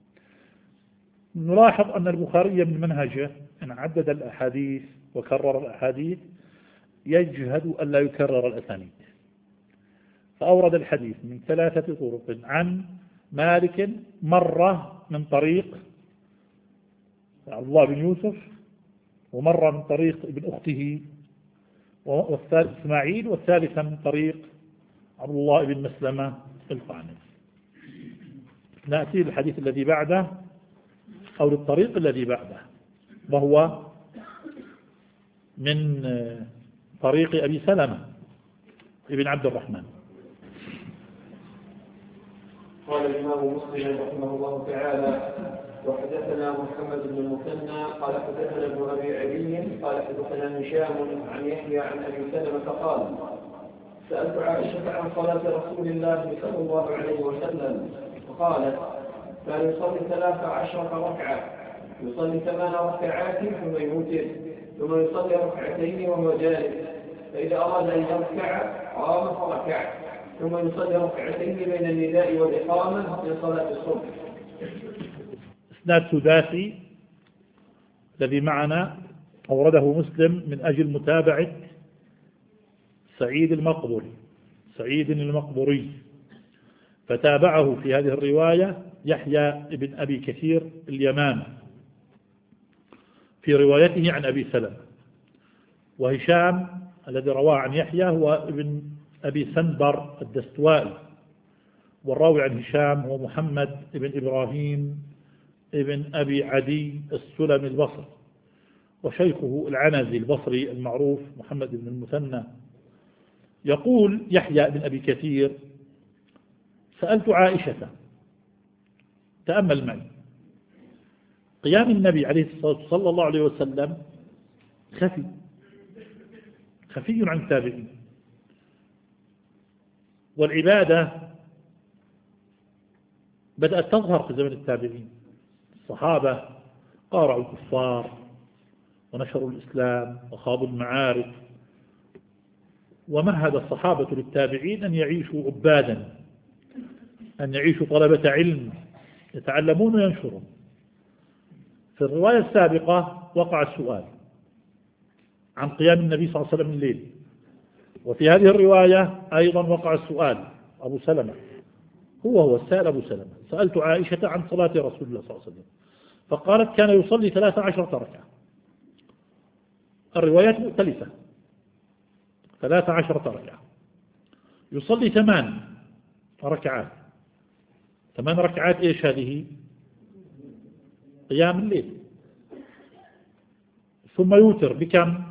نلاحظ أن البخاري من منهجه أن عدد الأحاديث وكرر الأحاديث يجهد أن لا يكرر الأسانيد، فأورد الحديث من ثلاثة طرق عن مالك، مرة من طريق عبد الله بن يوسف، ومرة من طريق ابن أخته والثالث إسماعيل، والثالثة من طريق عبد الله بن مسلمة القعنبي. نأتي للحديث الذي بعده أو للطريق الذي بعده، وهو من طريق أبي سلمة ابن عبد الرحمن. قال الإمام مسلم رحمه الله تعالى وحدثنا محمد بن المثنى قال حدثنا ابن أبي عدي قال حدثنا هشام عن يحيى عن أبي سلمة قال سألت عائشة عن صلاة رسول الله صلى الله عليه وسلم فقالت كان يصلي ثلاث عشرة ركعة، يصلي ثمان ركعات ثم يوتر، ثم يصلي ركعتين وهو جالس، فإذا أراد أن يركع قام فركع، ثم يصلي ركعتين بين النداء والإقامة في صلاة الصبح. إسناد سداسي الذي معنا أورده مسلم من أجل متابعة سعيد المقبري سعيد المقبري فتابعه في هذه الرواية يحيى بن أبي كثير اليمان في روايته عن أبي سلمة، وهشام الذي رواه عن يحيى هو ابن أبي سنبر الدستوائي، والراوي عن هشام هو محمد بن إبراهيم ابن أبي عدي السلمي البصري، وشيخه العنزي البصري المعروف محمد بن المثنى. يقول يحيى بن أبي كثير: سألت عائشة، تأمل معي، قيام النبي عليه الصلاة صلى الله عليه وسلم خفي خفي عن التابعين، والعبادة بدأت تظهر في زمن التابعين. الصحابة قارعوا الكفار ونشروا الإسلام وخاضوا المعارك، ومهد الصحابة للتابعين أن يعيشوا عبادا، أن يعيشوا طلبة علم يتعلمون وينشرون. في الرواية السابقة وقع السؤال عن قيام النبي صلى الله عليه وسلم الليل، وفي هذه الرواية أيضا وقع السؤال. أبو سلمة هو هو السائل أبو سلمة: سألت عائشة عن صلاة رسول الله صلى الله عليه وسلم فقالت كان يصلي ثلاث عشرة ركعة. الروايات مختلفة، ثلاث عشرة ركعة، يصلي ثمان ركعات. ثمان ركعات إيش هذه؟ قيام الليل. ثم يوتر بكم؟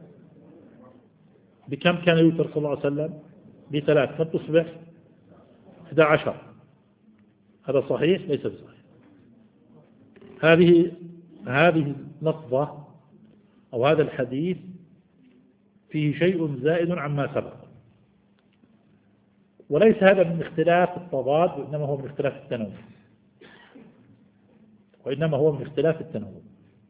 بكم كان يوتر صلى الله عليه وسلم؟ بثلاث، فتصبح أحد عشر. هذا صحيح؟ ليس بصحيح. هذه هذه اللفظة أو هذا الحديث فيه شيء زائد عما سبق، وليس هذا من اختلاف التضاد، وإنما هو من اختلاف التنوع وإنما هو من اختلاف التنوع.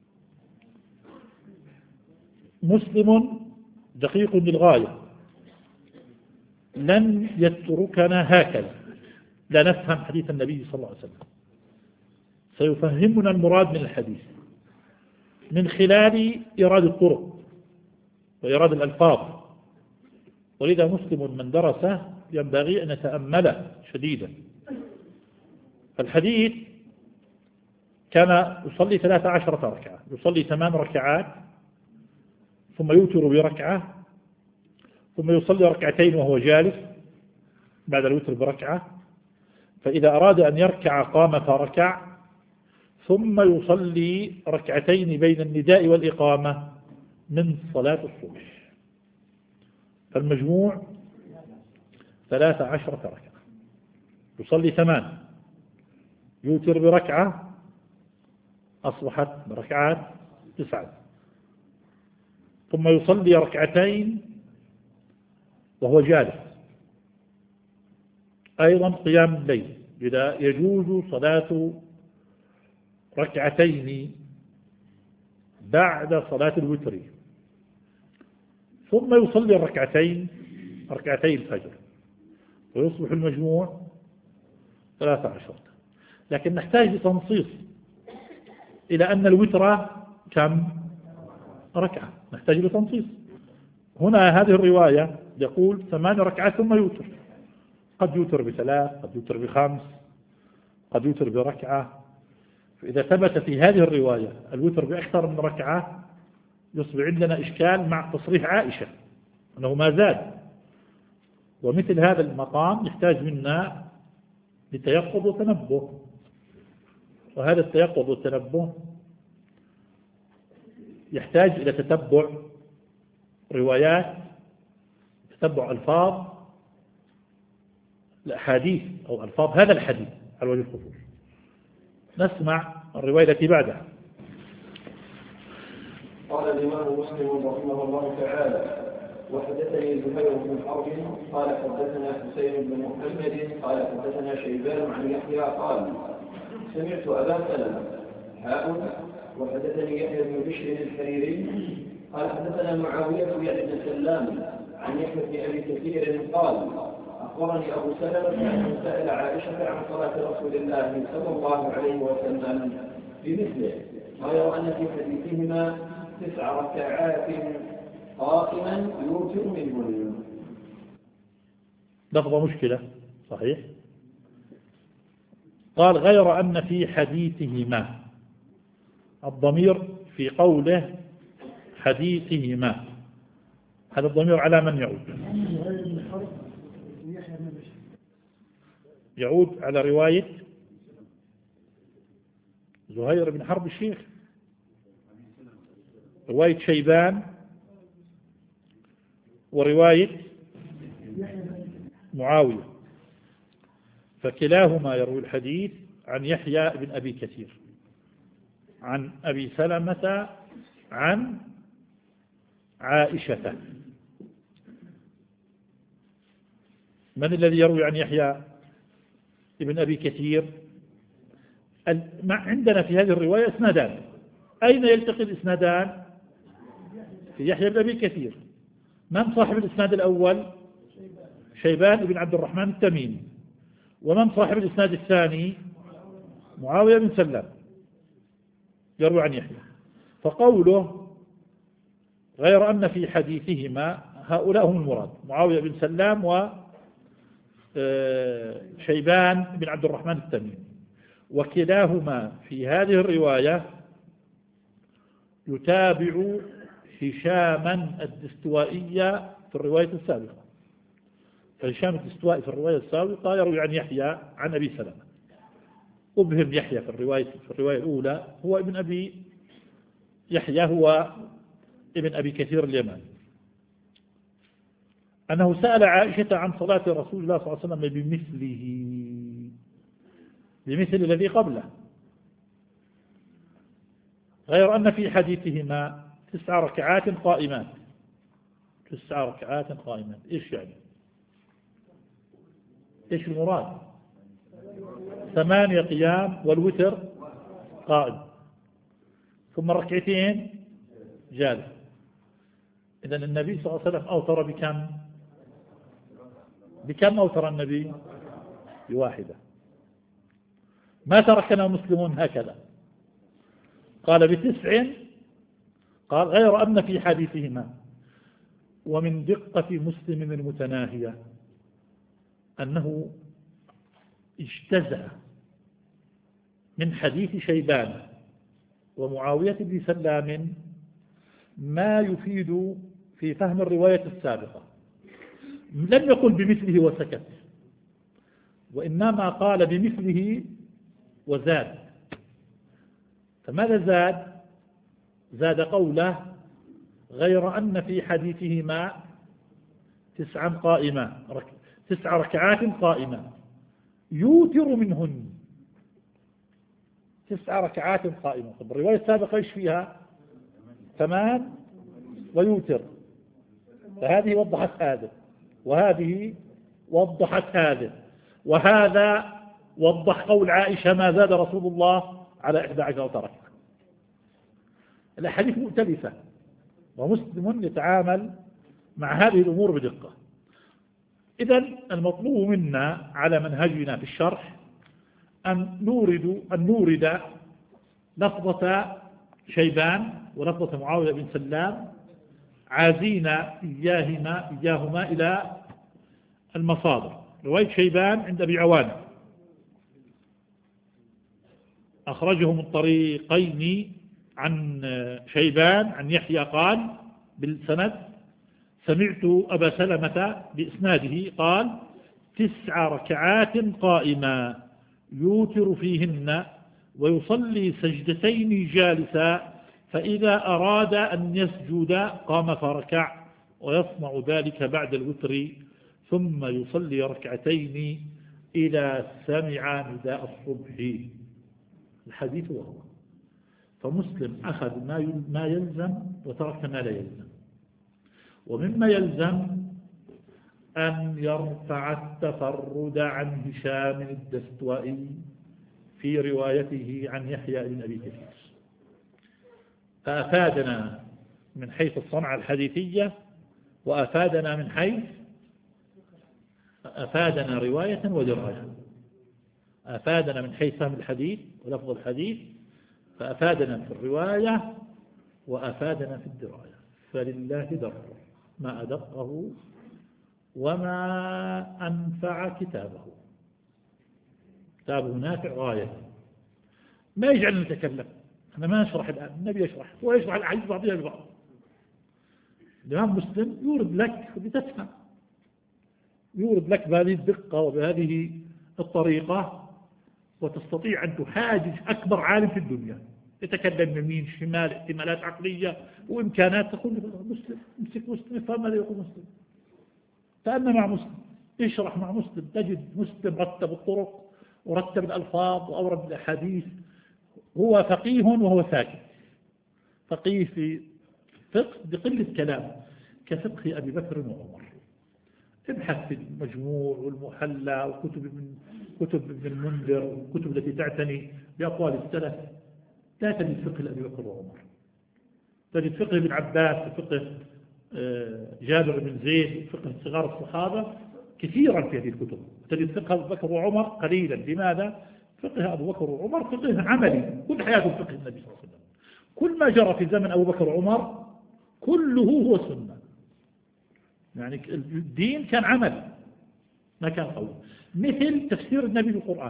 مسلم دقيق للغاية، لن يتركنا هكذا لا نفهم حديث النبي صلى الله عليه وسلم، سيفهمنا المراد من الحديث من خلال إيراد الطرق وإيراد الألفاظ. ولذا مسلم من درسه ينبغي أن يتأمله شديدا. فالحديث كان يصلي ثلاث عشرة ركعة، يصلي ثمان ركعات ثم يوتر بركعة، ثم يصلي ركعتين وهو جالس بعد الوتر بركعة، فإذا أراد أن يركع قام فركع، ثم يصلي ركعتين بين النداء والإقامة من صلاة الصبح. فالمجموع ثلاث عشرة ركعة، يصلي ثمان، يوتر بركعة، أصبحت بركعات تسعة، ثم يصلي ركعتين وهو جالس، أيضا قيام الليل، إذا يجوز صلاة ركعتين بعد صلاة الوتر، ثم يصلي الركعتين ركعتي الفجر، ويصبح المجموع ثلاثة عشر. لكن نحتاج لتنصيص إلى أن الوتر كم ركعة، نحتاج لتنصيص. هنا هذه الرواية يقول ثمان ركعات ثم يوتر، قد يوتر بثلاث، قد يوتر بخمس، قد يوتر بركعة. فإذا ثبت في هذه الرواية الوتر بأكثر من ركعة يصبح عندنا إشكال مع تصريح عائشة أنه ما زاد، ومثل هذا المقام يحتاج منا لتيقظ وتنبه، وهذا التيقظ والتنبه يحتاج إلى تتبع روايات، تتبع ألفاظ الأحاديث أو ألفاظ هذا الحديث على وجه الخصوص. نسمع الرواية التي بعدها. قال الإمام مسلم رحمه الله تعالى: وحدثني زهير بن حرب قال حدثنا حسين بن محمد قال حدثنا شيبان عن يحيى قال سمعت أبا سلمة هؤلاء وحدثني يحيى بن بشر الحريري قال حدثنا معاوية يعني بن سلام عن يحيى بن أبي كثير قال أخبرني أبو سلمة أنه سأل عائشة عن صلاة رسول الله صلى الله عليه وسلم بمثله، غير أن في حديثهما تسع ركعات قائما يوتر منهن. لفظة مشكلة صحيح. قال غير أن في حديثهما، الضمير في قوله حديثهما، هذا الضمير على من يعود؟ يعود على رواية زهير بن حرب الشيخ، رواية شيبان ورواية معاوية، فكلاهما يروي الحديث عن يحيى بن أبي كثير عن أبي سلمة عن عائشة. من الذي يروي عن يحيى بن أبي كثير؟ عندنا في هذه الرواية اسنادان، أين يلتقي الاسنادان؟ في يحيى بن أبي كثير. من صاحب الاسناد الأول؟ شيبان بن عبد الرحمن التميمي. ومن صاحب الاسناد الثاني؟ معاوية بن سلام يروي عن يحيى. فقوله غير أن في حديثهما، هؤلاء هم المراد، معاوية بن سلام وشيبان بن عبد الرحمن التميمي، وكلاهما في هذه الرواية يتابع هشاما الدستوائية في الرواية السابقة. فهشام الدستوائي في الرواية السابقة يروي عن يحيى عن أبي سلمة، أبهم يحيى في الرواية في الرواية الأولى هو ابن أبي يحيى هو ابن أبي كثير اليماني، أنه سأل عائشة عن صلاة رسول الله صلى الله عليه وسلم بمثله بمثل الذي قبله، غير أن في حديثهما تسع ركعات قائمات. تسع ركعات قائمات إيش يعني؟ إيش المراد؟ ثمانية قيام والوتر قائم، ثم ركعتين جالس. إذن النبي صلى الله عليه وسلم أوتر بكم؟ بكم أوتر النبي؟ بواحدة. ما تركنا مسلمون هكذا، قال بتسع، قال غير أن في حديثهما. ومن دقة مسلم المتناهية أنه اجتزأ من حديث شيبان ومعاوية بن سلام ما يفيد في فهم الرواية السابقة. لم يقل بمثله وسكت، وإنما قال بمثله وزاد. فماذا زاد؟ زاد قوله غير أن في حديثهما تسعا قائمة، تسع ركعات قائمة يوتر منهن. تسع ركعات قائمة. طب الرواية السابقة ايش فيها؟ ثمان ويوتر، فهذه وضحت هذا وهذه وضحت هذا، وهذا وضح قول عائشة ما زاد رسول الله على إحدى عشرة ركعة. الأحاديث مؤتلفة، ومسلم يتعامل مع هذه الأمور بدقة. إذن المطلوب منا على منهجنا في الشرح أن نورد أن نورد لفظة شيبان ولفظة معاوية بن سلام، عازين إياهما إياهما إلى المصادر. رواية شيبان عند أبي عوانة أخرجه من طريقين عن شيبان عن يحيى قال بالسند سمعت أبا سلمة بإسناده قال تسع ركعات قائمة يوتر فيهن ويصلي سجدتين جالسا، فإذا أراد أن يسجد قام فركع، ويصنع ذلك بعد الوتر، ثم يصلي ركعتين إذا سمع نداء الصبح. الحديث وهو فمسلم أخذ ما يلزم وترك ما لا يلزم. ومما يلزم أن يرفع التفرد عن هشام الدستوائي في روايته عن يحيى بن أبي كثير، فأفادنا من حيث الصنعة الحديثية، وأفادنا من حيث أفادنا رواية ودراية. أفادنا من حيث فهم الحديث ولفظ الحديث، فأفادنا في الرواية وأفادنا في الدراية. فلله در ما أدقه وما أنفع كتابه. كتابه نافع غاية. ما يجعل نتكلم، أنا ما أشرح الآن، النبي يشرح ويشرح الأحاديث بعضها ببعض. الإمام مسلم يورد لك لتفهم، يورد لك بهذه الدقة وبهذه الطريقة، وتستطيع أن تحاجج أكبر عالم في الدنيا يتكلم يمين شمال احتمالات عقلية وإمكانات، تقول مسلم، امسك مسلم افهم ماذا يقول مسلم، تأمل مع مسلم، اشرح مع مسلم، تجد مسلم رتب الطرق ورتب الألفاظ وأورد الأحاديث. هو فقيه وهو ساكت، فقيه في فقه بقلة كلام كفقه أبي بكر وعمر. ابحث في المجموع والمحلى وكتب من كتب ابن المنذر والكتب التي تعتني بأقوال السلف، لا تجد فقه لأبي بكر وعمر، تجد فقه ابن عباس وفقه جابر بن زيد وفقه صغار الصحابة كثيرا في هذه الكتب، تجد فقه أبو بكر وعمر قليلا. لماذا؟ فقه أبو بكر وعمر فقه عملي، كل حياته فقه النبي صلى الله عليه وسلم، كل ما جرى في زمن أبو بكر وعمر كله هو سنة، يعني الدين كان عمل ما كان قول. مثل تفسير النبي للقرآن،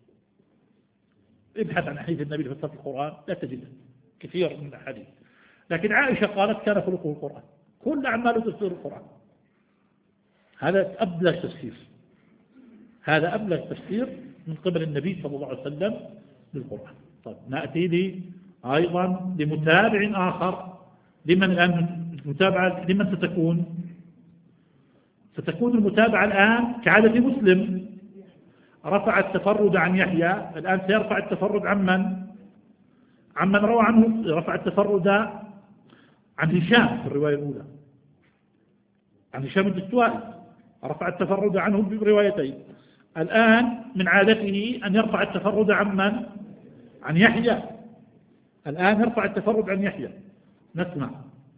ابحث عن أحاديث النبي في تفسير القرآن لا تجد كثير من الأحاديث، لكن عائشة قالت كان خلقه القرآن، كل أعماله تفسير القرآن. هذا أبلغ تفسير، هذا أبلغ تفسير من قبل النبي صلى الله عليه وسلم للقرآن. طيب نأتي لي أيضا لمتابع آخر، لمن الآن المتابعة لمن ستكون؟ ستكون المتابعة الآن كعادة مسلم، رفع التفرد عن يحيى، الآن سيرفع التفرد عن من؟ عن من روى عنه، رفع التفرد عن هشام في الرواية الأولى، عن هشام الدستوائي، رفع التفرد عنه بروايتين. الآن من عادته أن يرفع التفرد عن من؟ عن يحيى، الآن يرفع التفرد عن يحيى. نسمع.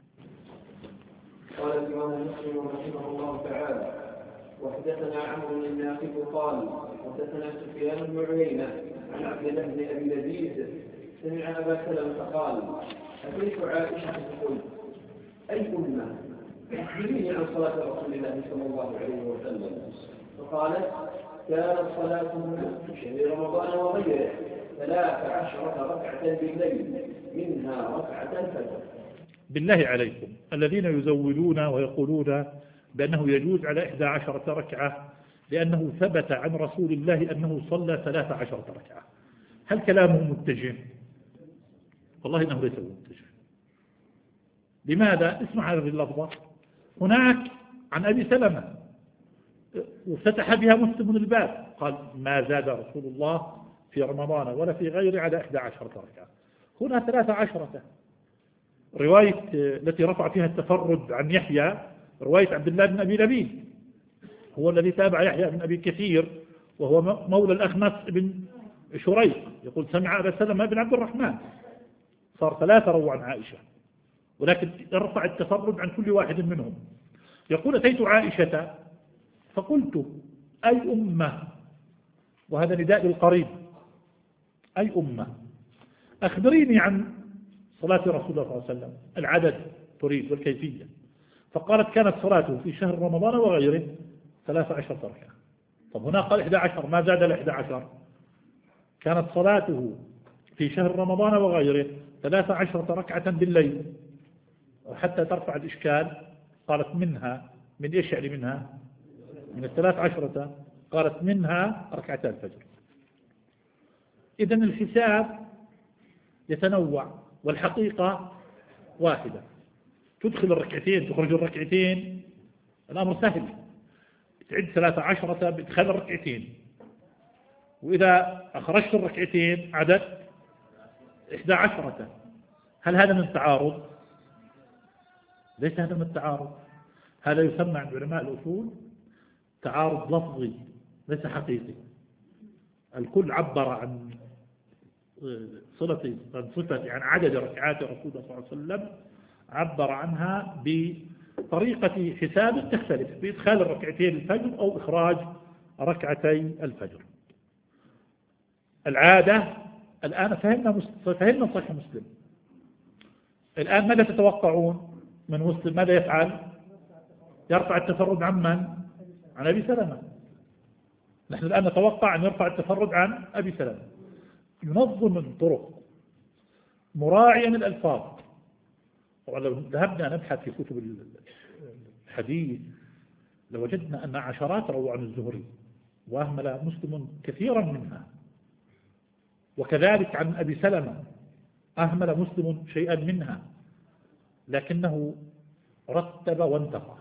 قال الإمام مسلم رحمه الله تعالى: وحدثنا عمرو بن ناقد قال حدثنا سفيان بن عيينة عن عبد الله بن أبي لذيذ سمع أبا سلمة قال: أتيت عائشة فقلت: أي أمة أخبريني عن صلاة رسول الله صلى الله عليه وسلم. فقالت: كانت صلاته في شهر رمضان وغيره ثلاث عشرة ركعة بالليل منها ركعة الفجر. بالله عليكم الذين يزودون ويقولون بأنه يجوز على إحدى عشرة ركعة لأنه ثبت عن رسول الله أنه صلى ثلاث عشرة ركعة، هل كلامه متجه؟ والله إنه ليس متجه. لماذا؟ اسمع هذه اللفظة هناك عن أبي سلمة وفتح بها مسلم الباب، قال: ما زاد رسول الله في رمضان ولا في غيره على إحدى عشرة ركعة. هنا ثلاث عشرة. رواية التي رفع فيها التفرد عن يحيى رواية عبد الله بن أبي لبيد، هو الذي تابع يحيى بن أبي كثير وهو مولى الأخنس بن شريق، يقول: سمع أبا سلمة بن عبد الرحمن. صار ثلاثة روى عن عائشة، ولكن رفع التفرد عن كل واحد منهم. يقول: أتيت عائشة فقلت: أي أمة، وهذا نداء للقريب، أي أمة أخبريني عن صلاة رسول الله صلى الله عليه وسلم، العدد تريد والكيفية. فقالت: كانت صلاته في شهر رمضان وغيره ثلاث عشرة ركعة. طب هنا قال إحدى عشر، ما زاد الإحدى عشر. كانت صلاته في شهر رمضان وغيره ثلاث عشرة ركعة بالليل. وحتى ترفع الإشكال قالت: منها، من إيش يعني منها؟ من الثلاث عشرة، قالت: منها ركعتا الفجر. إذن الحساب يتنوع والحقيقة واحدة. تدخل الركعتين تخرج الركعتين، الأمر سهل، تعد ثلاثة عشرة بإدخال الركعتين، وإذا أخرجت الركعتين عدد إحدى عشرة. هل هذا من التعارض؟ ليس هذا من التعارض، هذا يسمى عند علماء الأصول تعارض لفظي ليس حقيقي. الكل عبر عن صلة عن صفة عن عدد ركعات رسول الله صلى الله عليه وسلم، عبر عنها بطريقة حساب تختلف، بإدخال الركعتين الفجر أو إخراج ركعتي الفجر. العادة الآن فهمنا فهمنا صحيح مسلم. الآن ماذا تتوقعون من مسلم؟ ماذا يفعل؟ يرفع التفرد عن من؟ عن أبي سلمة. نحن الآن نتوقع أن يرفع التفرد عن أبي سلمة. ينظم الطرق مراعيا الألفاظ طبعا لو ذهبنا نبحث في كتب الحديث لوجدنا أن عشرات رووا عن الزهري وأهمل مسلم كثيرا منها، وكذلك عن أبي سلمة أهمل مسلم شيئا منها، لكنه رتب وانتقى،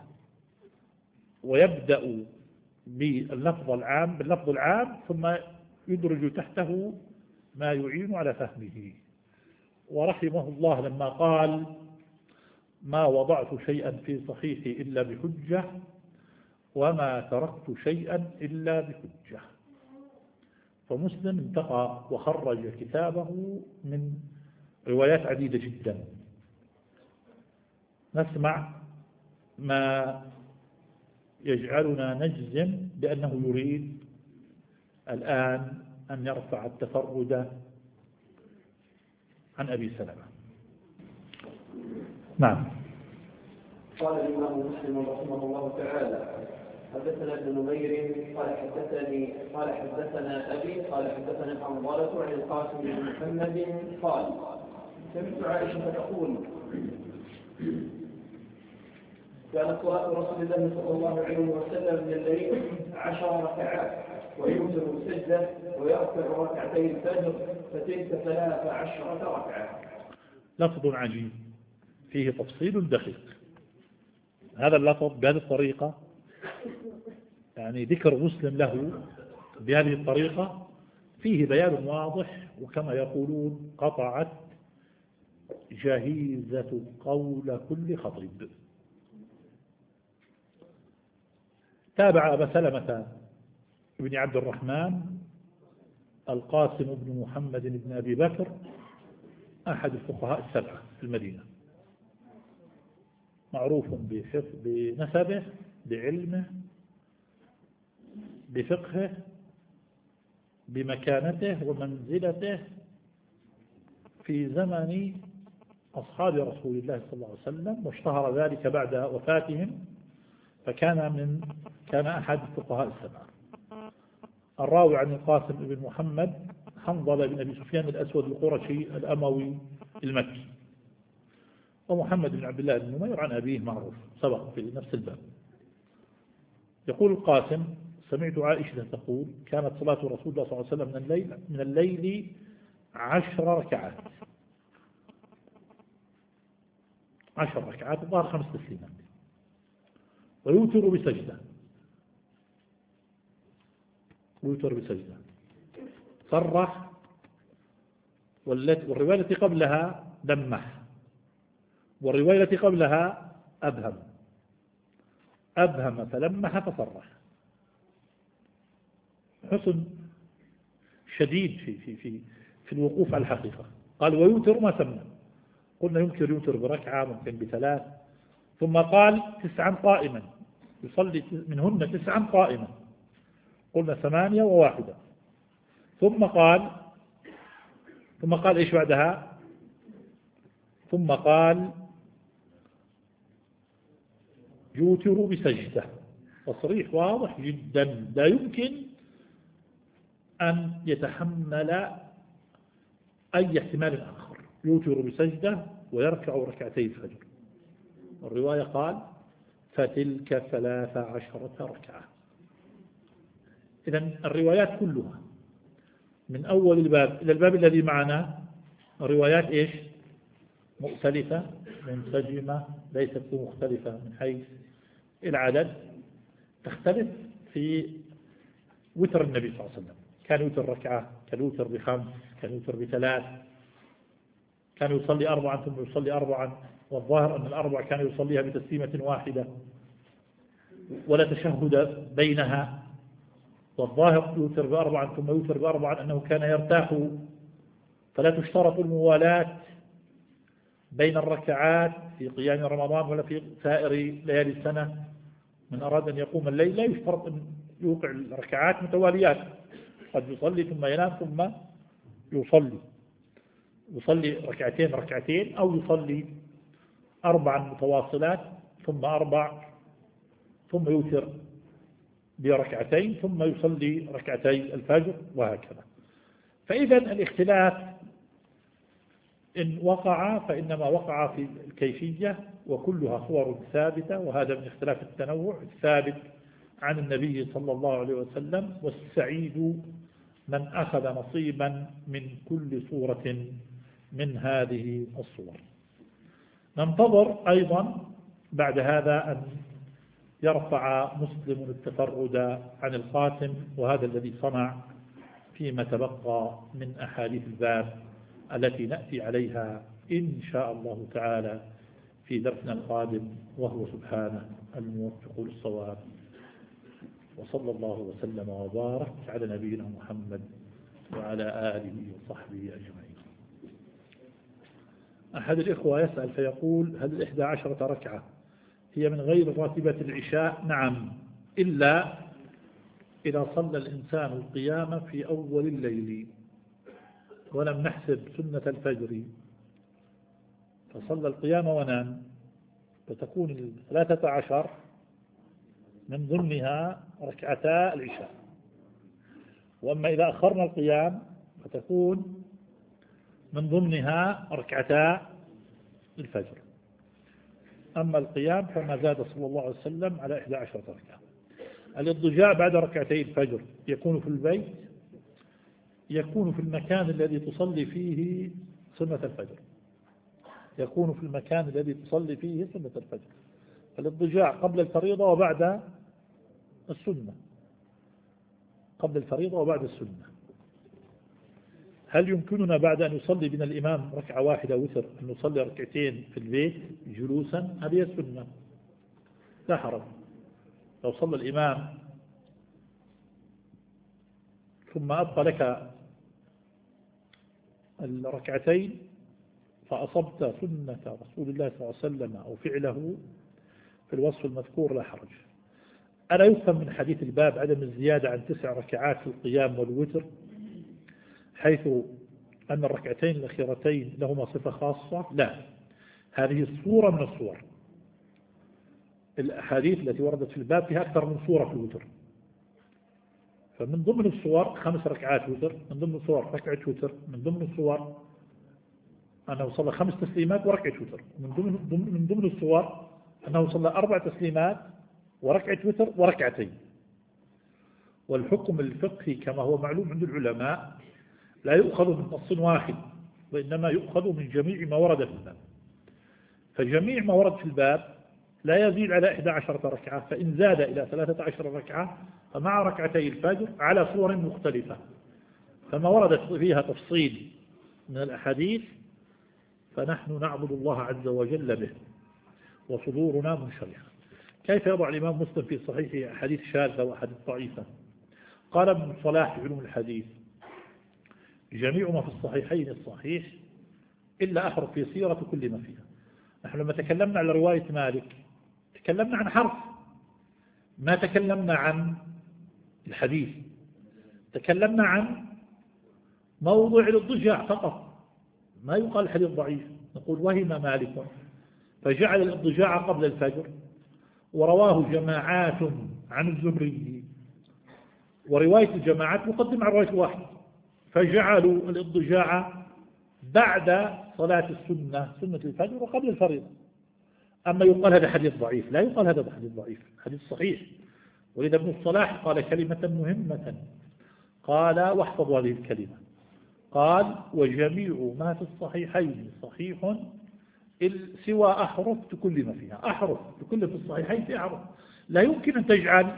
ويبدأ باللفظ العام باللفظ العام ثم يدرج تحته ما يعين على فهمه. ورحمه الله لما قال ما وضعت شيئا في صحيحي إلا بحجة وما تركت شيئا إلا بحجة. فمسلم انتقى وخرج كتابه من روايات عديدة جدا. نسمع ما يجعلنا نجزم بأنه يريد الآن أن يرفع التفرد عن أبي سلمة. نعم. قال الإمام مسلم رحمه الله تعالى حدثنا ابن نمير قال حدثني قال حدثنا أبي قال حدثنا حنظلة عن القاسم بن محمد قال سمعت عائشة تقول كانت صلاة رسول الله صلى الله عليه وسلم من الليل عشر ركعات ويوتر السجدة ويركع ركعتي الفجر فتلك ثلاث عشرة ركعة. لفظ عجيب فيه تفصيل دقيق. هذا اللفظ بهذه الطريقة، يعني ذكر مسلم له بهذه الطريقة فيه بيان واضح، وكما يقولون قطعت جهيزة قول كل خطيب. تابع أبا سلمة بن عبد الرحمن القاسم بن محمد بن أبي بكر أحد الفقهاء السبعة في المدينة، معروف بنسبه بعلمه بفقهه بمكانته ومنزلته في زمن أصحاب رسول الله صلى الله عليه وسلم، واشتهر ذلك بعد وفاتهم، فكان من كان أحد الفقهاء السبعة. الراوي عن القاسم بن محمد حنظلة بن أبي سفيان الأسود القرشي الأموي المكي، ومحمد بن عبد الله بن نمير عن أبيه معروف سبق في نفس الباب. يقول القاسم سمعت عائشة تقول كانت صلاة رسول الله صلى الله عليه وسلم من الليل من الليل عشر ركعات عشر ركعات الظاهر خمس تسليمات ويوتر بسجدة ويوتر بسجدة صرح، والرواية التي قبلها دمح، والرواية التي قبلها أبهم أبهم فلمح فصرح. حسن شديد في في في في الوقوف على الحقيقة. قال ويوتر ما سمى، قلنا يمكن يوتر بركعة ممكن بثلاث، ثم قال تسعا قائما يصلي منهن تسعا قائما، قلنا ثمانية وواحدة، ثم قال ثم قال إيش بعدها؟ ثم قال يوتر بسجدة. تصريح واضح جدا لا يمكن أن يتحمل أي احتمال آخر. يوتر بسجدة ويركع ركعتي الفجر. الرواية قال فتلك ثلاث عشرة ركعة. إذن الروايات كلها من أول الباب إلى الباب الذي معنا الروايات إيش؟ مختلفة منسجمة، ليست مختلفة من حيث العدد، تختلف في وتر النبي صلى الله عليه وسلم. كان يوتر ركعة، كان يوتر بخمس، كان يوتر بثلاث، كان يصلي أربعا ثم يصلي أربعا، والظاهر أن الأربع كان يصليها بتسليمة واحدة ولا تشهد بينها، والظاهر يوتر بأربعا ثم يوتر بأربعا أنه كان يرتاح، فلا تشترط الموالاة بين الركعات في قيام رمضان ولا في سائر ليالي السنة. من أراد أن يقوم الليل لا يشترط أن يوقع الركعات متواليات، قد يصلي ثم ينام ثم يصلي يصلي ركعتين ركعتين، أو يصلي أربعا متواصلات ثم أربع ثم يوتر بركعتين ثم يصلي ركعتي الفجر وهكذا. فإذا الاختلاف إن وقع فإنما وقع في الكيفية، وكلها صور ثابتة، وهذا من اختلاف التنوع الثابت عن النبي صلى الله عليه وسلم. والسعيد من أخذ نصيبا من كل صورة من هذه الصور. ننتظر أيضا بعد هذا أن يرفع مسلم التفرد عن القاسم، وهذا الذي صنع فيما تبقى من أحاديث الباب التي نأتي عليها إن شاء الله تعالى في درسنا القادم، وهو سبحانه الموفق للصواب. وصلى الله وسلم وبارك على نبينا محمد وعلى آله وصحبه أجمعين. أحد الإخوة يسأل فيقول: هل الإحدى عشرة ركعة هي من غير راتبة العشاء؟ نعم، إلا إذا صلى الإنسان القيام في أول الليل ولم نحسب سنة الفجر فصلى القيام ونام، فتكون الثلاثة عشر من ضمنها ركعتا العشاء. وأما إذا أخرنا القيام فتكون من ضمنها ركعتا الفجر. أما القيام فما زاد صلى الله عليه وسلم على إحدى عشرة ركعة. الاضطجاع بعد ركعتي الفجر يكون في البيت، يكون في المكان الذي تصلي فيه سنة الفجر، يكون في المكان الذي تصلي فيه سنة الفجر. الاضطجاع قبل الفريضة وبعد السنة، قبل الفريضة وبعد السنة. هل يمكننا بعد أن يصلي بنا الإمام ركعة واحدة وتر أن نصلي ركعتين في البيت جلوسا؟ هذه السنة لا حرج. لو صلى الإمام ثم أبقى لك الركعتين فأصبت سنة رسول الله صلى الله عليه وسلم أو فعله في الوصف المذكور لا حرج. ألا يفهم من حديث الباب عدم الزيادة عن تسع ركعات في القيام والوتر، حيث أن الركعتين الأخيرتين لهما صفة خاصة؟ لا، هذه صورة من الصور. الأحاديث التي وردت في الباب فيها أكثر من صورة في الوتر، فمن ضمن الصور خمس ركعات وتر، من ضمن الصور ركعة وتر، من ضمن الصور أنه صلى خمس تسليمات وركعة وتر، من ضمن من ضمن الصور أنه صلى أربع تسليمات وركعة وتر وركعتين. والحكم الفقهي كما هو معلوم عند العلماء لا يؤخذ من نص واحد، وإنما يؤخذ من جميع ما ورد في الباب. فجميع ما ورد في الباب لا يزيد على إحدى عشرة ركعة، فإن زاد إلى ثلاثة عشر ركعة فمع ركعتي الفجر على صور مختلفة. فما وردت فيها تفصيل من الأحاديث فنحن نعبد الله عز وجل به وصدورنا منشرحة. كيف يضع الإمام مسلم في صحيحه أحاديث شاذة وأحاديث ضعيفة؟ قال ابن صلاح في علوم الحديث: جميع ما في الصحيحين الصحيح إلا أحرف يسيرة كل ما فيها. نحن لما تكلمنا على رواية مالك تكلمنا عن حرف، ما تكلمنا عن الحديث، تكلمنا عن موضوع الاضطجاع فقط، ما يقال الحديث ضعيف. نقول وهم مالك فجعل الاضطجاع قبل الفجر، ورواه جماعات عن الزهري، ورواية الجماعات مقدمة على رواية واحد، فجعلوا الاضطجاع بعد صلاة السنة سنة الفجر وقبل الفريضة. أما يقال هذا حديث ضعيف، لا يقال هذا حديث ضعيف، حديث صحيح. ولذا ابن الصلاح قال كلمة مهمة، قال واحفظوا هذه الكلمة، قال: وجميع ما في الصحيحين صحيح سوى أحرف بكل ما فيها. أحرف بكل في الصحيحين في أحرف، لا يمكن أن تجعل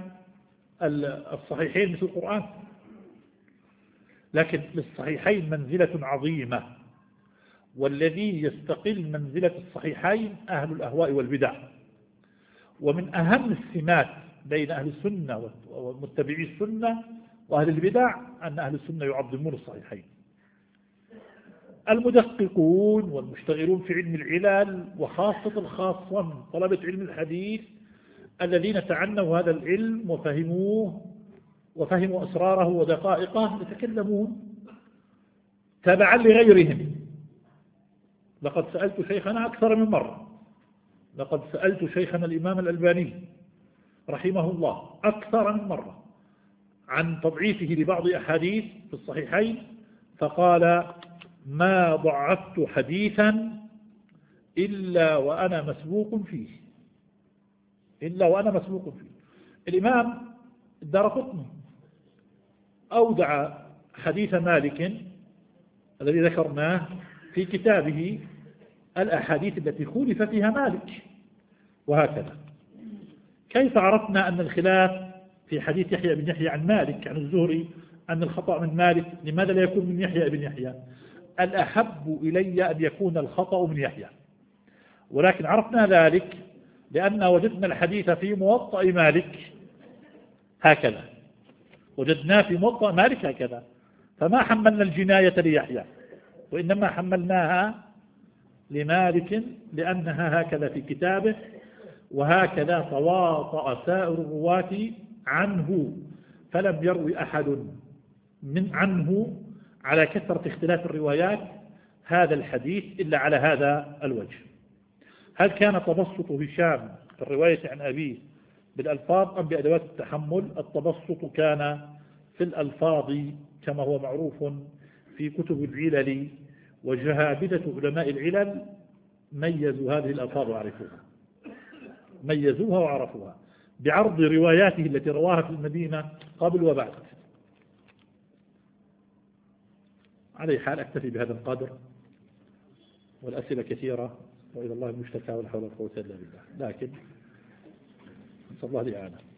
الصحيحين مثل القرآن، لكن للصحيحين منزلة عظيمة، والذي يستقل منزلة الصحيحين أهل الأهواء والبدع. ومن أهم السمات بين أهل السنة ومتبعي السنة وأهل البدع أن أهل السنة يعظمون الصحيحين. المدققون والمشتغلون في علم العلل وخاصة الخاصة من طلبة علم الحديث الذين تعنوا هذا العلم وفهموه وفهموا أسراره ودقائقه يتكلمون تبعا لغيرهم. لقد سألت شيخنا أكثر من مرة، لقد سألت شيخنا الإمام الألباني رحمه الله أكثر من مرة عن تضعيفه لبعض أحاديث في الصحيحين، فقال: ما ضعفت حديثا إلا وأنا مسبوق فيه إلا وأنا مسبوق فيه. الإمام الدارقطني أودع حديث مالك الذي ذكرناه في كتابه الأحاديث التي خولف فيها مالك، وهكذا. كيف عرفنا أن الخلاف في حديث يحيى بن يحيى عن مالك عن الزهري أن الخطأ من مالك؟ لماذا لا يكون من يحيى بن يحيى؟ الأحب إلي أن يكون الخطأ من يحيى، ولكن عرفنا ذلك لأن وجدنا الحديث في موطأ مالك هكذا، وجدناه في موطأ مالك هكذا، فما حملنا الجناية ليحيى وإنما حملناها لمالك لأنها هكذا في كتابه، وهكذا تواطأ سائر الرواة عنه، فلم يروي أحد من عنه على كثرة اختلاف الروايات هذا الحديث إلا على هذا الوجه. هل كان تبسط هشام في الرواية عن أبيه بالألفاظ أم بأدوات التحمل؟ التبسط كان في الألفاظ كما هو معروف في كتب العلل، وجهابذة علماء العلل ميزوا هذه الألفاظ وعرفوها ميزوها وعرفوها بعرض رواياته التي رواها في المدينة قبل وبعد. على حال أكتفي بهذا القدر، والأسئلة كثيرة وإلى الله المشتكى ولا حول ولا قوة إلا بالله، لكن نسأل الله الإعانة.